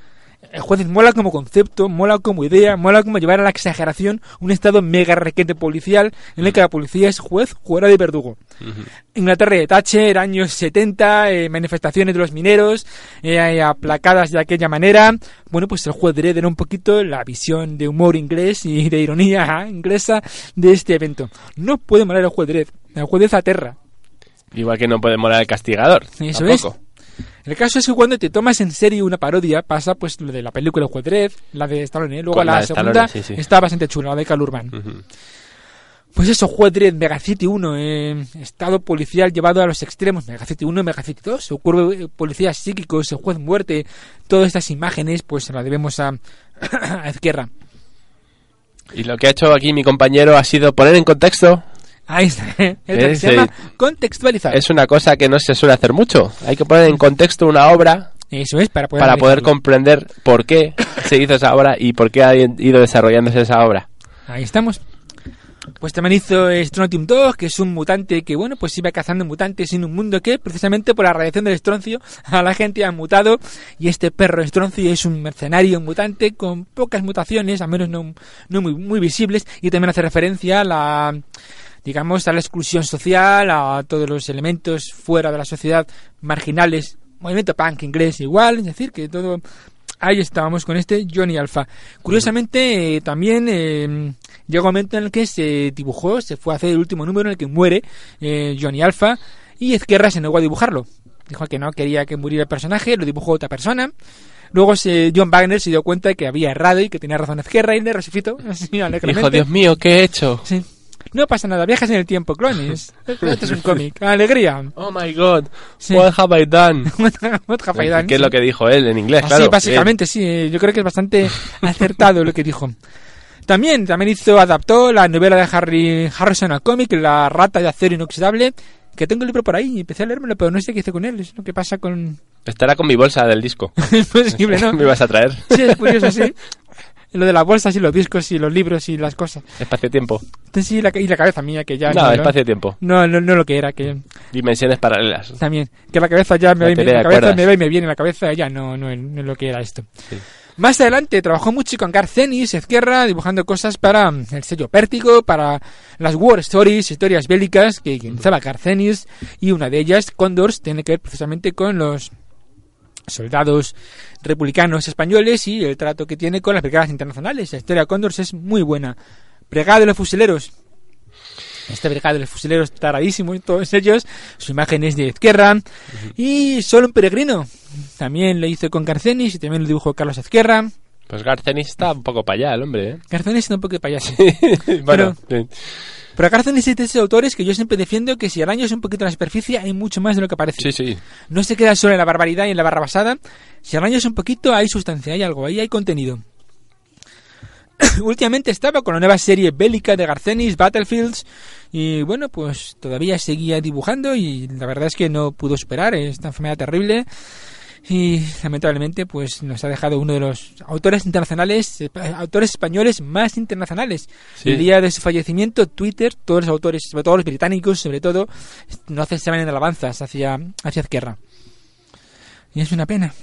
El Juez mola como concepto, mola como idea, mola como llevar a la exageración un estado mega requete policial en el que la policía es juez, jugadora de verdugo. Ujú. Inglaterra de Thatcher, años setenta, eh, manifestaciones de los mineros, eh, aplacadas de aquella manera. Bueno, pues el Juez Dredd era un poquito la visión de humor inglés y de ironía inglesa de este evento. No puede molar el Juez Dredd, el Juez Dredd aterra. Igual que no puede molar el castigador. Eso tampoco. es. El caso es que cuando te tomas en serio una parodia, pasa pues lo de la película Juez Dredd, la de Stallone, ¿eh? Luego Con la la, de segunda Stallone, sí, sí. está bastante chula, la de Cal Urban. Ujú. Pues eso, Juez Dredd, Megacity uno, eh, estado policial llevado a los extremos, Megacity uno, Megacity dos, ocurre eh, policías psíquicos, el juez muerte, todas estas imágenes pues se las debemos a, a Ezquerra. Y lo que ha hecho aquí mi compañero ha sido poner en contexto. Ahí está, ¿eh? Es lo que Eh, se sí. llama contextualizar. Es una cosa que no se suele hacer mucho. Hay que poner en contexto una obra Eso es, para poder, para poder analizarlo. comprender por qué se hizo esa obra y por qué ha ido desarrollándose esa obra. Ahí estamos. Pues también hizo Strontium Dog, que es un mutante que, bueno, pues iba cazando mutantes en un mundo que, precisamente por la radiación del estroncio, a la gente ha mutado. Y este perro estroncio es un mercenario mutante con pocas mutaciones, al menos no, no muy, muy visibles. Y también hace referencia a la, digamos, a la exclusión social, a todos los elementos fuera de la sociedad marginales. Movimiento punk inglés igual, es decir, que todo... Ahí estábamos con este Johnny Alpha. Curiosamente, eh, también eh, llegó un momento en el que se dibujó, se fue a hacer el último número en el que muere eh, Johnny Alpha, y Ezquerra se negó a dibujarlo. Dijo que no quería que muriera el personaje, lo dibujó otra persona. Luego se, John Wagner se dio cuenta de que había errado y que tenía razón Ezquerra y le resucitó así alegremente. Dijo, Dios mío, ¿qué he hecho? Sí. No pasa nada, viajas en el tiempo, clones. Esto es un cómic. Alegría. Oh my god, Sí. what have I done? What have I done? ¿Qué es lo que dijo él en inglés? Así, Claro. básicamente, sí. eh, Yo creo que es bastante acertado lo que dijo. También, también hizo, adaptó la novela de Harry Harrison al cómic, La rata de acero inoxidable, que tengo el libro por ahí y empecé a leérmelo, pero no sé qué hice con él. Es lo que pasa con... Estará con mi bolsa del disco. Es posible, ¿no? Me ibas a traer. Sí, es curioso, sí. Lo de las bolsas y los discos y los libros y las cosas. Espacio-tiempo. Entonces, sí, la, y la cabeza mía, que ya... No, no, espacio-tiempo. no, no, no lo que era, que... Dimensiones paralelas. También, que la cabeza ya me, va y me, Batería la de cabeza cuerdas. me va y me viene, la cabeza ya no, no, no es lo que era esto. Sí. Más adelante trabajó mucho con Garth Ennis, Ezquerra, dibujando cosas para mm, el sello Vértigo, para las War Stories, historias bélicas que realizaba Garth Ennis, y una de ellas, Condors, tiene que ver precisamente con los soldados republicanos españoles y el trato que tiene con las brigadas internacionales. La historia de Cóndors es muy buena. Brigada de los Fusileros. Este brigada de los Fusileros está rarísimo, todos ellos. Su imagen es de Ezquerra. Uh-huh. Y Solo un peregrino. También lo hizo con Garcenis y también lo dibujó Carlos Ezquerra. Pues Garcenis está un poco para allá, el hombre, ¿eh? Garcenis está un poco para allá, sí. Bueno, pero, sí. pero Garcenis es de esos autores que yo siempre defiendo que si arañas un poquito en la superficie hay mucho más de lo que parece. Sí, sí. No se queda solo en la barbaridad y en la barra basada. Si arañas un poquito hay sustancia, hay algo, ahí hay contenido. Últimamente estaba con la nueva serie bélica de Garcenis, Battlefields, y bueno, pues todavía seguía dibujando y la verdad es que no pudo superar esta enfermedad terrible y lamentablemente pues nos ha dejado uno de los autores internacionales, eh, autores españoles más internacionales. Sí. El día de su fallecimiento, Twitter, todos los autores, sobre todo los británicos, sobre todo, no cesaban en alabanzas hacia, hacia Ezquerra. Y es una pena.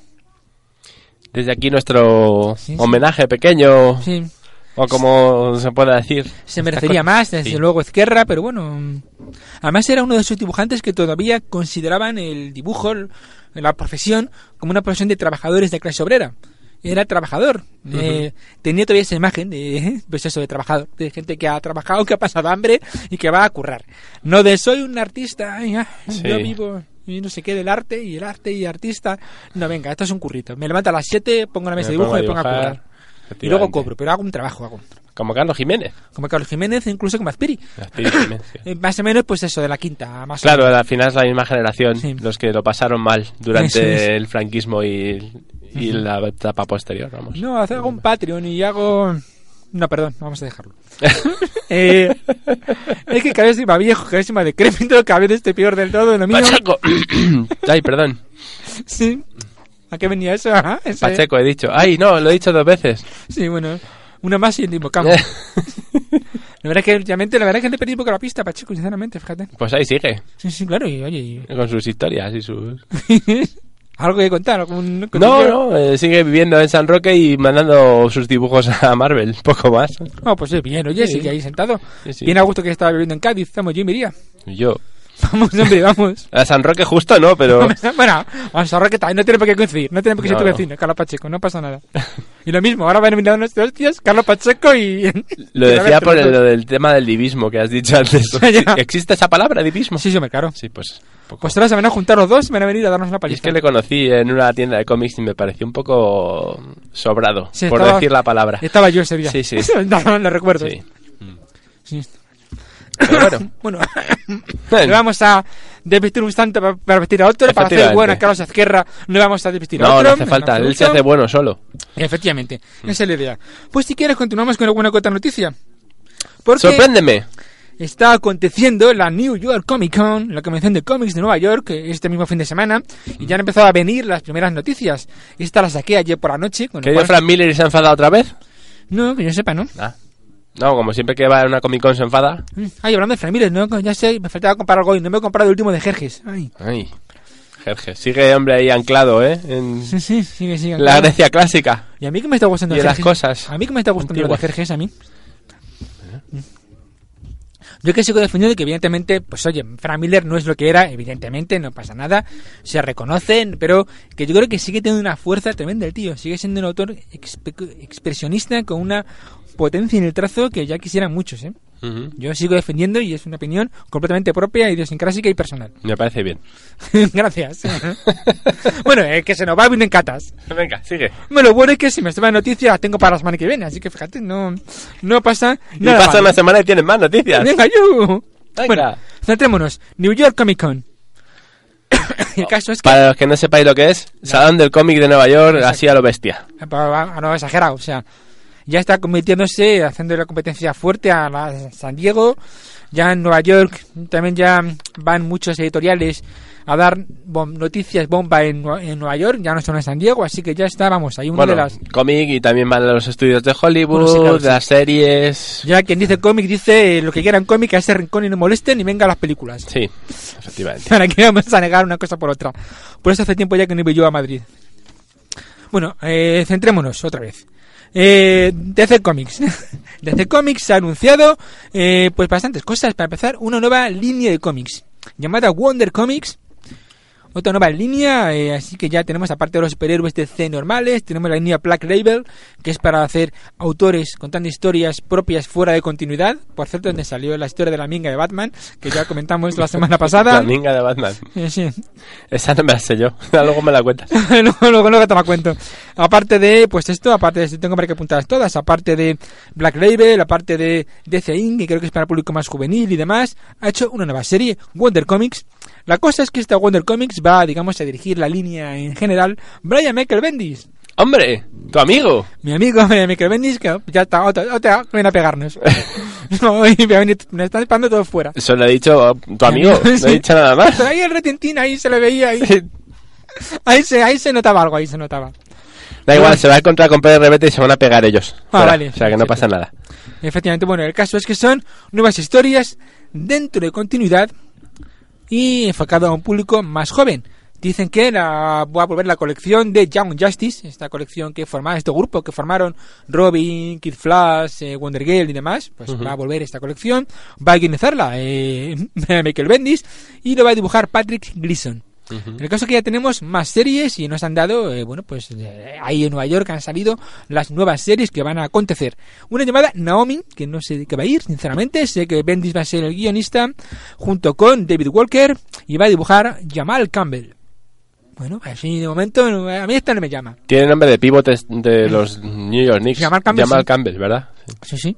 Desde aquí nuestro sí, sí. homenaje pequeño, sí. o como se puede decir. Se merecería más, desde sí. luego, Ezquerra, pero bueno. Además era uno de esos dibujantes que todavía consideraban el dibujo, la profesión, como una profesión de trabajadores de clase obrera. Era trabajador. Uh-huh. Eh, tenía todavía esa imagen de, pues eso, de trabajador, de gente que ha trabajado, que ha pasado hambre y que va a currar. No de soy un artista, ay, ah, sí. yo vivo... y no sé qué del arte y el arte y artista. No, venga, esto es un currito. Me levanto a las siete, pongo la mesa de dibujo y me pongo a currar. Y luego cobro, pero hago un trabajo. Hago. Como Carlos Jiménez. Como Carlos Jiménez, incluso como Azpiri. Azpiri Jiménez, sí. eh, más o menos, pues eso, de la quinta. Más claro, o menos. Al final es la misma generación, sí. los que lo pasaron mal durante es. el franquismo y, y uh-huh. la etapa posterior, vamos. No, hago un Patreon y hago... No, perdón, vamos a dejarlo. eh, es que cada vez soy más viejo, cada vez soy más decrépito, cada vez estoy peor del todo, lo mío. Pacheco. Ay, perdón. Sí. ¿A qué venía eso? Ajá, ese... Pacheco, he dicho. Ay, no, lo he dicho dos veces. Sí, bueno, una más y el invocamos. La verdad es que últimamente, la verdad es que le perdí un poco la pista, Pacheco, sinceramente, fíjate. Pues ahí sigue. Sí, sí, claro, y oye... Y... con sus historias y sus... ¿Algo que contar? ¿Algún... No, no, eh, sigue viviendo en San Roque y mandando sus dibujos a Marvel, poco más. No, pues es bien, oye, sí. sigue ahí sentado. Sí, sí. Bien a gusto que estaba viviendo en Cádiz, vamos, yo me iría. Yo. Vamos, hombre, vamos. A San Roque justo no, pero... Bueno, a San Roque también no tiene por qué coincidir, no tiene por qué ser no, tu no. vecino, Carlos Pacheco, no pasa nada. Y lo mismo, ahora van a venir unos hostias, Carlos Pacheco y... Lo decía por el, lo del tema del divismo que has dicho antes. ¿Existe esa palabra, divismo? Sí, sí, me caro. Sí, pues... Poco. Pues ahora se van a juntar los dos y van a venir a darnos una paliza. Y es que le conocí en una tienda de cómics y me pareció un poco sobrado, sí, por estaba, decir la palabra. Estaba yo ese día. Sí, sí. no, no, lo recuerdo. Sí. Sí. Pero bueno. bueno, le vamos a desvestir un instante para, para vestir a otro, para hacer bueno a Carlos Ezquerra, no vamos a desvestir a no, otro. No, no hace falta, él se hace bueno solo. Efectivamente, mm. esa es la idea. Pues si quieres continuamos con alguna otra noticia. Porque sorpréndeme. Está aconteciendo la New York Comic Con, la convención de cómics de Nueva York, este mismo fin de semana, y ya han empezado a venir las primeras noticias. Esta la saqué ayer por la noche. ¿Que dio Frank Miller y se ha enfadado otra vez? No, que yo sepa, ¿no? Ah. No, como siempre que va a una Comic Con se enfada. Ay, hablando de Frank Miller, no, ya sé, me faltaba comprar algo y no me he comprado el último de Jerjes. Ay. Ay. Jerjes. Sigue, hombre, ahí anclado, ¿eh? En sí, sí, sigue, sigue. La Grecia clásica. Y a mí que me está gustando y de las cosas. A mí que me está gustando lo de Jerjes, a mí. ¿Eh? Yo que sigo defendiendo que evidentemente, pues oye, Frank Miller no es lo que era, evidentemente, no pasa nada, se reconocen, pero que yo creo que sigue teniendo una fuerza tremenda el tío, sigue siendo un autor exp- expresionista con una potencia en el trazo que ya quisieran muchos, ¿eh? Uh-huh. Yo sigo defendiendo y es una opinión completamente propia, idiosincrásica y personal. Me parece bien. Gracias. Bueno, es que se nos va viendo en catas. Venga, sigue. Bueno, lo bueno es que si me toman noticias las tengo para la semana que viene, así que fíjate, no, no pasa y nada. Y pasa mal. una semana y tienes más noticias. Venga, yo. Venga. Bueno, centrémonos. New York Comic Con. El caso es que... Para los que no sepáis lo que es, no. Salón del cómic de Nueva York, exacto. Así a lo bestia. A no exagerado, o sea... Ya está convirtiéndose, haciendo la competencia fuerte a la San Diego. Ya en Nueva York también ya van muchos editoriales a dar bom, noticias bomba en, en Nueva York. Ya no son en San Diego, así que ya está, vamos, ahí una bueno, de las... cómic y también van a los estudios de Hollywood, bueno, sí, claro, de las sí. series... Ya quien dice cómic dice lo que quieran cómic, a ese rincón y no molesten y venga a las películas. Sí, efectivamente. Para que vamos a negar una cosa por otra. Por eso hace tiempo ya que no voy yo a Madrid. Bueno, eh, centrémonos otra vez. Eh, D C Comics. D C Comics ha anunciado eh, pues bastantes cosas. Para empezar, una nueva línea de cómics llamada Wonder Comics. otra nueva línea, eh, así que ya tenemos, aparte de los superhéroes de C normales, tenemos la línea Black Label, que es para hacer autores contando historias propias fuera de continuidad. Por cierto, donde salió la historia de la minga de Batman, que ya comentamos la semana pasada. La minga de Batman. Eh, sí. Esa no me la sé yo. Luego me la cuentas. luego, luego, luego te la cuento. Aparte de, pues esto, aparte de, tengo para que apuntarlas todas, aparte de Black Label, aparte de D C Inc, que creo que es para público más juvenil y demás, ha hecho una nueva serie, Wonder Comics. La cosa es que esta Wonder Comics va, digamos, a dirigir la línea en general Brian Michael Bendis. ¡Hombre! ¡Tu amigo! Mi amigo Brian Michael Bendis, que ya está, otra, otra, viene a pegarnos. No, y me, me están disparando todo fuera. Eso lo he dicho tu amigo, no he Sí. dicho nada más. Pero ahí el retintín, ahí se le veía, ahí, ahí, se, ahí se notaba algo, ahí se notaba. Da igual, se va a encontrar con Pedro Revete y se van a pegar ellos. Ah, Fuera. vale. O sea que no Sí, pasa sí. nada. Efectivamente, bueno, el caso es que son nuevas historias dentro de continuidad y enfocado a un público más joven. Dicen que la, va a volver la colección de Young Justice, esta colección que formaba, este grupo que formaron Robin, Kid Flash, eh, Wonder Girl y demás, pues Ujú. va a volver esta colección, va a guionizarla eh, Michael Bendis y lo va a dibujar Patrick Gleason. Ujú. En el caso que ya tenemos más series y nos han dado, eh, bueno, pues eh, ahí en Nueva York han salido las nuevas series que van a acontecer. Una llamada Naomi, que no sé de qué va a ir, sinceramente. Sé que Bendis va a ser el guionista, junto con David Walker, y va a dibujar Jamal Campbell. Bueno, así de momento, a mí esta no me llama. Tiene nombre de pivotes de los New York Knicks. Jamal Campbell, sí. Campbell, ¿verdad? Sí, Sí. sí.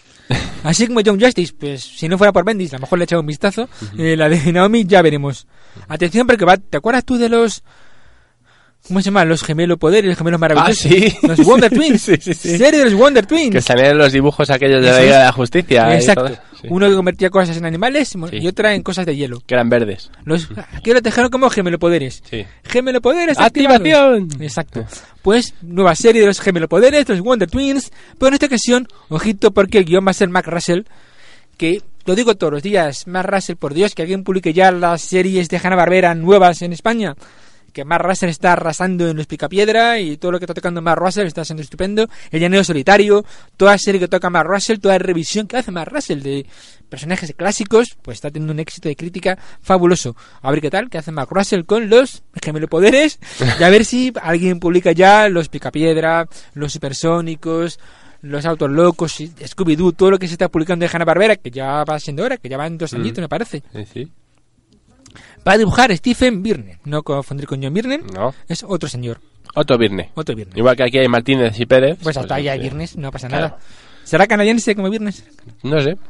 Así como Young Justice, pues si no fuera por Bendis, a lo mejor le he echado un vistazo. Eh, la de Naomi ya veremos. Atención, porque va, ¿te acuerdas tú de los... ¿Cómo se llama? Los gemelos poderes, los gemelos maravillosos. Ah, sí. Los Wonder Twins. Sí, sí, sí. Serie de los Wonder Twins. Que salían los dibujos aquellos de Eso la Liga es. de la Justicia. y Exacto. todo eso, sí. Uno que convertía cosas en animales y Sí. otra en cosas de hielo. Que eran verdes. Los, aquí lo dejaron como gemelopoderes. Sí. Gemelopoderes ¡Activación! activados. Exacto. Pues nueva serie de los gemelopoderes, los Wonder Twins. Pero en esta ocasión, ojito, porque el guión va a ser Mac Russell. Que lo digo todos los días, Mac Russell, por Dios, que alguien publique ya las series de Hanna-Barbera nuevas en España. Que Mac Russell está arrasando en los Picapiedra y todo lo que está tocando Mac Russell está siendo estupendo. El Llanero Solitario, toda serie que toca Mac Russell, toda revisión que hace Mac Russell de personajes clásicos, pues está teniendo un éxito de crítica fabuloso. A ver qué tal, qué hace Mac Russell con los gemelopoderes y a ver si alguien publica ya los Picapiedra, los Supersónicos, los Autos Locos, y Scooby-Doo, todo lo que se está publicando de Hanna-Barbera, que ya va siendo hora, que ya van dos Mm. añitos, me parece. Sí, sí. Va a dibujar Stephen Byrne, no confundir con John Byrne, No. es otro señor, Otro Virne. otro Byrne. Igual que aquí hay Martínez y Pérez. Pues hasta ahí hay sí. Byrnes, no pasa Claro. nada. ¿Será canadiense como Byrnes? No sé.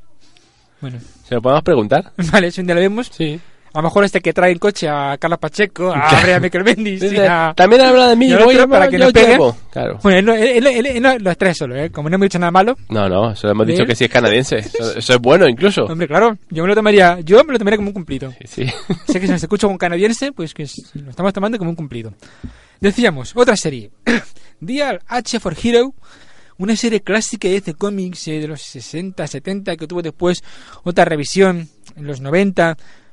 Bueno, ¿Se lo podemos preguntar? vale, eso un día lo vemos. Sí. A lo mejor este que trae en coche a Carlos Pacheco, a Brian Michael Bendis, y Dice, a... También habla de mí. y al voy otro a- para que yo no pegue. llevo. Claro. Bueno, él, no- él, él- él no los trae solo, ¿eh? Como no hemos dicho nada malo. No, no, eso hemos ¿De dicho él? que sí es canadiense. Eso, eso es bueno incluso. Hombre, claro, yo me lo tomaría, yo me lo tomaría como un cumplido. Sí, sí. Sé que si nos escucha un canadiense, pues que es- lo estamos tomando como un cumplido. Decíamos, otra serie. Dial H for Hero, una serie clásica de D C Comics eh, de los sesenta, setenta, que tuvo después otra revisión en los noventa.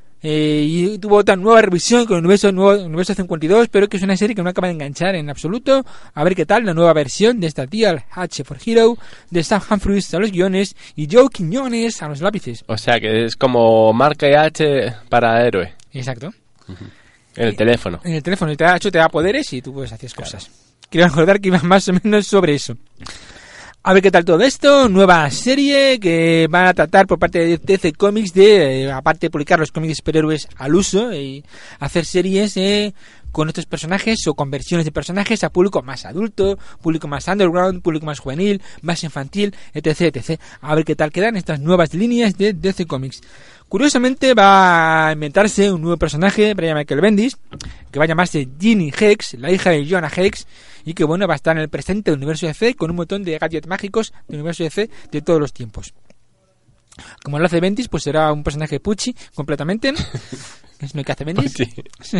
Eh, y tuvo otra nueva revisión con el universo, nuevo, universo cincuenta y dos, pero que es una serie que no acaba de enganchar en absoluto. A ver qué tal la nueva versión de esta Dial H for Hero, de Sam Humphries a los guiones y Joe Quiñones a los lápices. O sea que es como marca y H para héroe. Exacto. En el teléfono. En el teléfono, y te da, hecho, te da poderes y tú puedes hacer cosas. Quiero recordar que iba más o menos sobre eso. A ver qué tal todo esto. Nueva serie que van a tratar por parte de D C Comics de, eh, aparte de publicar los cómics de superhéroes al uso, y hacer series eh, con estos personajes o con versiones de personajes a público más adulto, público más underground, público más juvenil, más infantil, etc, etcétera. A ver qué tal quedan estas nuevas líneas de D C Comics. Curiosamente va a inventarse un nuevo personaje, Brian Michael Bendis, que va a llamarse Ginny Hex, la hija de Jonah Hex, y que bueno, va a estar en el presente del universo D C con un montón de gadgets mágicos del universo D C de todos los tiempos. Como lo hace Bendis, pues será un personaje Pucci completamente. Es lo que hace Bendis. Sí.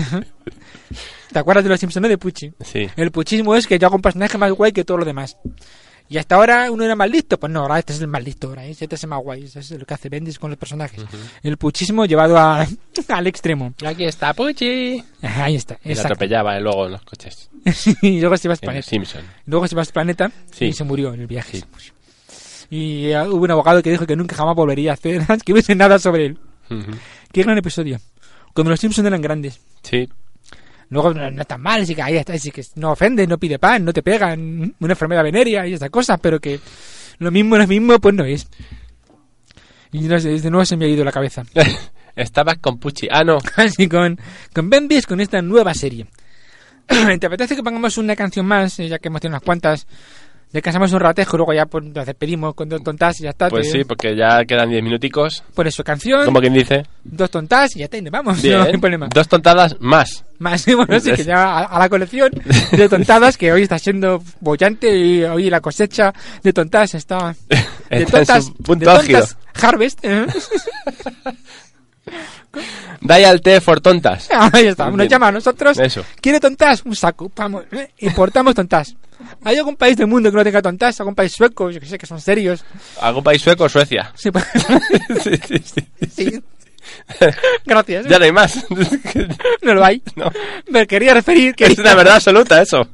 ¿Te acuerdas de los Simpsons, no? De Pucci. Sí. El puchismo es que yo hago un personaje más guay que todo lo demás. Y hasta ahora uno era más listo. Pues no, ahora este es el más listo. Ahora este es el más guay. Eso es lo que hace Bendis con los personajes. El puchismo llevado a, al extremo. Aquí está Pucci. Ahí está. Y lo Exacto. atropellaba eh, luego en los coches. Y luego se va a En Planeta. Simpson. Luego se va a Planeta Sí. y se murió en el viaje. Sí. Se murió. Y eh, hubo un abogado que dijo que nunca jamás volvería a hacer que hubiese nada sobre él. Ujú. Qué gran episodio. Cuando los Simpsons eran grandes. Sí. Luego no, no es tan mal, sí que ahí está, sí que no ofende, no pide pan, no te pegan, una enfermedad venérea y esas cosas, pero que lo mismo, lo mismo, pues no es. Y no sé, de nuevo se me ha ido la cabeza. Estabas con Pucci. Ah, no. Así con, con Ben Bies, con esta nueva serie. ¿Te apetece que pongamos una canción más, eh, ya que hemos tenido unas cuantas? Descansamos un ratejo y luego ya pues, nos despedimos con dos tontas y ya está. Pues te- sí, porque ya quedan diez minuticos. Por eso, canción, Como quien dice. dos tontas y ya está, y nos vamos. Bien. No hay problema. Dos tontadas más. Más, bueno, sí, que ya a, a la colección de tontadas que hoy está siendo bollante y hoy la cosecha de tontas está... De Está en tontas, su punto de álgido. tontas Harvest. ¿eh? Dial T for tontas. Ahí está, nos Bien. llama a nosotros. Eso. ¿Quiere tontas? Un saco, vamos, ¿eh? Importamos tontas. ¿Hay algún país del mundo que no tenga tontas? ¿Algún país sueco? Yo que sé, que son serios. ¿Algún país sueco o Suecia? Sí, pues, sí, sí, sí. sí. Gracias. Ya no hay más. No lo hay. No. Me quería referir... Es Quería, una verdad absoluta eso.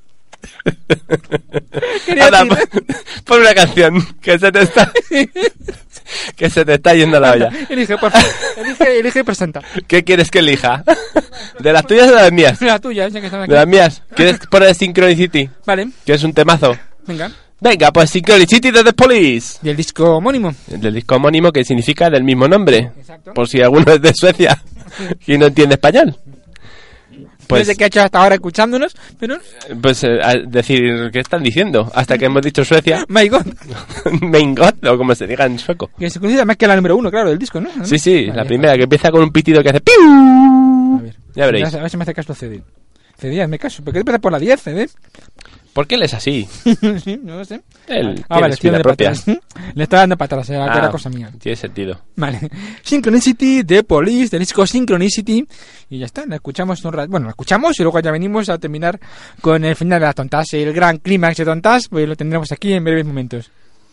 quería Anda, decir- pon, pon una canción que se te está que se te está yendo la olla. Elige, por favor. Elige, elige y presenta. ¿Qué quieres que elija? ¿De las tuyas o de las mías? La tuya, ya que están aquí. De las mías. ¿Quieres poner Synchronicity? Vale, Que es un temazo. venga. Venga, pues Synchronicity de The Police. Y el disco homónimo. Del disco homónimo que significa del mismo nombre. Exacto. Por si alguno es de Suecia y no entiende español. Pues, Pues, no sé qué ha hecho hasta ahora escuchándonos, pero... pues eh, a decir, ¿qué están diciendo? Hasta que hemos dicho Suecia. My God. Main God, o como se diga en sueco. Que se considera más que la número uno, claro, del disco, ¿no? Sí, sí, Vale, la primera, que empieza con un pitido que hace A ¡piu! ver. Ya veréis. A ver si me hace caso C D. C D, hazme caso. ¿Por qué empieza por la diez, C D? ¿Por qué él es así? Sí, no lo sé. Él Ah, tiene vale, estoy vida dando propia. para atrás. Le está dando para atrás, era, que Ah, era cosa mía. tiene sentido. Vale. Synchronicity de Police, del disco Synchronicity. Y ya está, la escuchamos un rato. Bueno, la escuchamos y luego ya venimos a terminar con el final de las tontas. El gran clímax de tontas, pues lo tendremos aquí en breves momentos.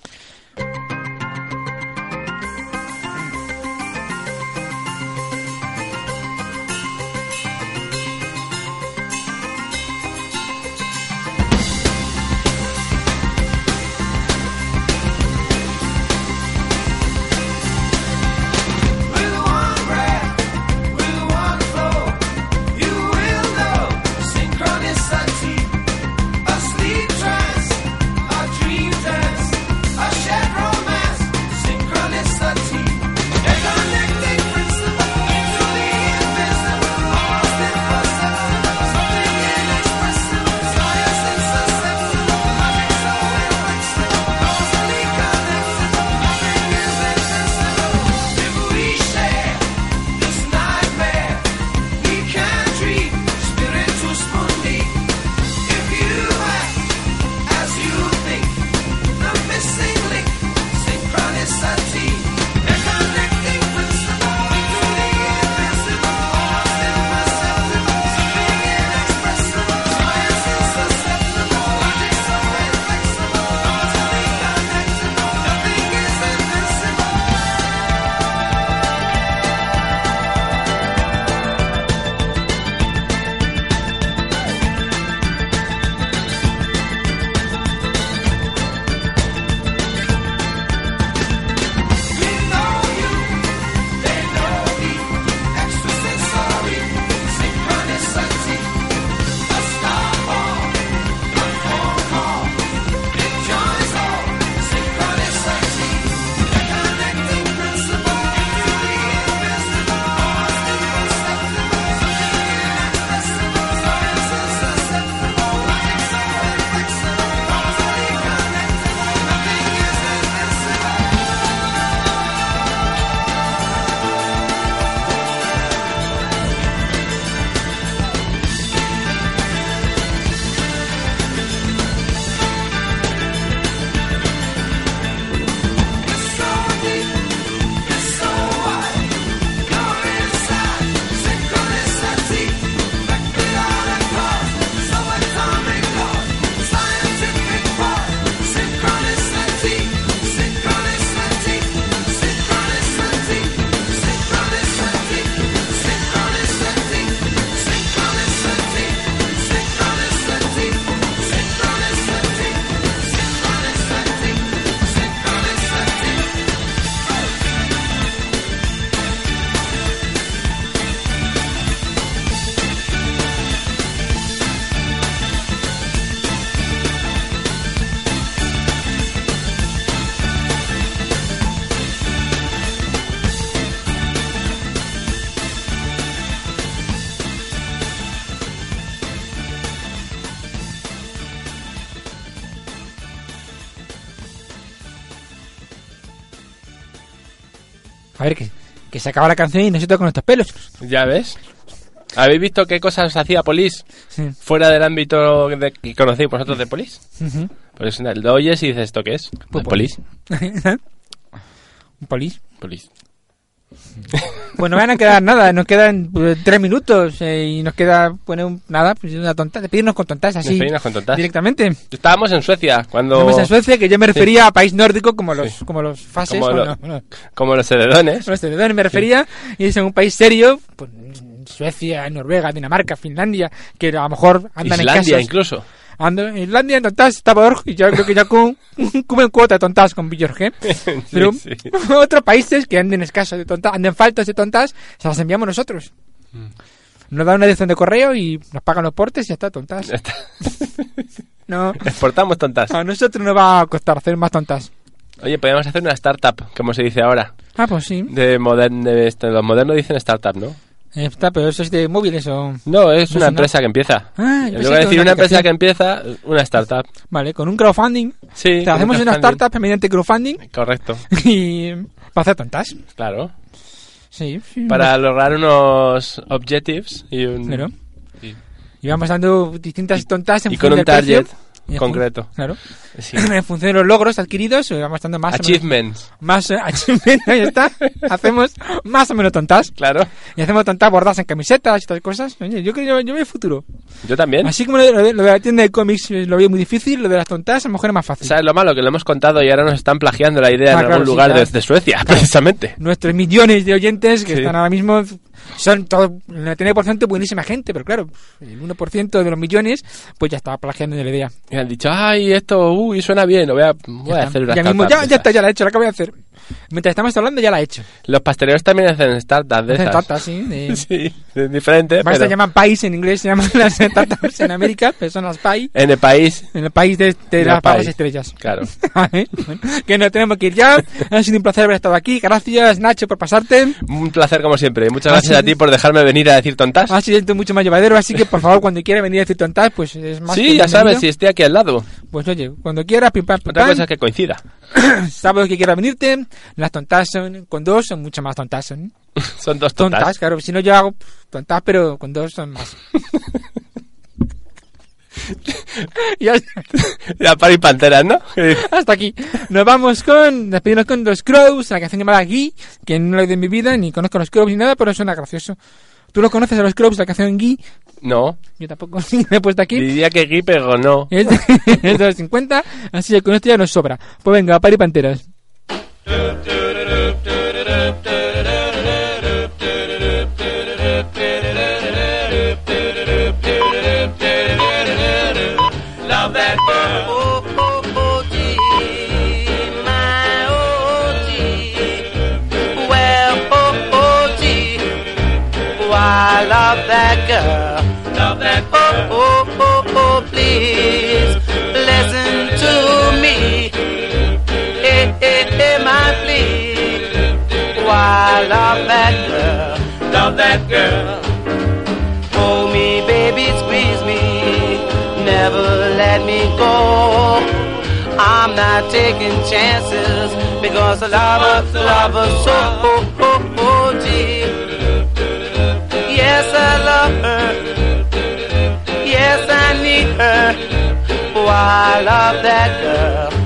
With one breath, with one flow, you will know synchronicity, a sleep trance, a dream dance, A ver, que, que se acaba la canción y nosotros con nuestros pelos. ¿Ya ves? ¿Habéis visto qué cosas hacía Police Sí. fuera del ámbito de, que conocéis vosotros de Police? Ujú. Pues lo oyes y dices, ¿esto qué es? Pues ¿De Police? Un polis. Police. Pues no van a quedar nada, nos quedan pues, tres minutos eh, y nos queda poner un, nada, pues una tonta, despedirnos con tontas así. Despedirnos con tontas. Directamente. Estábamos en Suecia cuando... Estamos en Suecia, que yo me refería a país nórdico como los, Sí. como los fases, Como, o lo- no, no, como los heredones. no sé de dónde me refería, y es un país serio, pues Suecia, Noruega, Dinamarca, Finlandia, que a lo mejor andan en Islandia casas. incluso. Ando, en Islandia en tontas está por y yo creo que ya con cuben cuota de tontas con Björk, pero Sí, sí. otros países que anden escasos de tontas, anden faltos de tontas, se las enviamos nosotros. Mm. Nos dan una dirección de correo y nos pagan los portes y ya está, tontas. Ya está. No, Exportamos tontas. a nosotros nos va a costar hacer más tontas. Oye, podríamos hacer una startup, como se dice ahora. Ah, pues sí. De modern, de esto, los modernos dicen startup, ¿no? Está, pero eso es de móviles o... No, es No una sé, empresa que empieza. Ah, yo En pensé lugar de que decir una una empresa que aplicación. empieza, una startup. Vale, con un crowdfunding. Sí. Te con hacemos un una crowdfunding. startup mediante crowdfunding Correcto, y para hacer tontas. claro. Sí, sí. Para lograr unos objectives y un... Claro. y- Y vamos dando distintas tontas en Y con función un del precio. target Y en concreto. fun- Claro. Sí. En función de los logros adquiridos, eh, vamos dando más o menos... Achievements, Más eh, achievement, ahí está. Hacemos más o menos tontas. claro. Y hacemos tontas bordadas en camisetas y todas cosas. Oye, yo creo que yo, yo veo el futuro. Yo también. Así como lo de, lo de- lo de la tienda de cómics eh, lo veo muy difícil, lo de las tontas a lo mejor es más fácil. ¿Sabes lo malo? Que lo hemos contado y ahora nos están plagiando la idea Ah, en claro, algún sí, lugar ya. de, de Suecia, precisamente. Nuestros millones de oyentes que Sí. están ahora mismo son todo el noventa y nueve por ciento buenísima gente, pero claro, el uno por ciento de los millones pues ya estaba plagiando la idea. Y han dicho, ay, esto, uy, suena bien, lo voy a, voy a Ya hacer está. una ya, mismo, startup ya, de ya está, esas. ya la he hecho, la acabo de hacer. Mientras estamos hablando ya la he hecho. Los pasteleros también hacen startups de Hacen esas. tartas, sí. de- Sí, es diferente, Además pero se llaman pies en inglés, se llaman las tartas en América, pero son las pie en el país, en el país de, de La las papas pie. estrellas. claro. Vale, bueno, que nos tenemos que ir ya. Ha sido un placer haber estado aquí. Gracias, Nacho, por pasarte. Un placer como siempre. Muchas Ah, gracias sí. a ti por dejarme venir a decir tontas. Ha sido mucho más llevadero, así que por favor, cuando quiera venir a decir tontas, pues es más. Sí, que ya sabes, bienvenido. si estoy aquí al lado. Pues oye, cuando quiera, pim pam, pim Otra pam. cosa es que coincida. Sábado que quiera venirte, las tontas son con dos, son mucho más tontas. Son Son dos tontas, tontas. claro. Si no, yo hago tontas, pero con dos son más. Y hasta, Ya para ir panteras, ¿no? hasta aquí. Nos vamos con, despedirnos con los Crows, la canción llamada Guy, que no lo he de mi vida, ni conozco a los Crows ni nada, pero suena gracioso. ¿Tú lo conoces a los Crows, la canción Guy? No, Yo tampoco me he puesto aquí. diría que aquí, pero no. Es de, es de los cincuenta, así que con esto ya nos sobra. Pues venga, pari panteras. Love that girl. Oh, oh, oh, gee, my oh, gee. Well, oh, oh, gee. Oh, I love that girl. Love that girl. Oh, oh, oh, oh, please listen to me. Hey, hey, hey, my plea. Oh, I love that girl. Love that girl. Hold me, baby, squeeze me. Never let me go. I'm not taking chances because I love her, love her so. Oh, oh, oh, gee. Yes, I love her. Yes, I need her. Oh, I love that girl.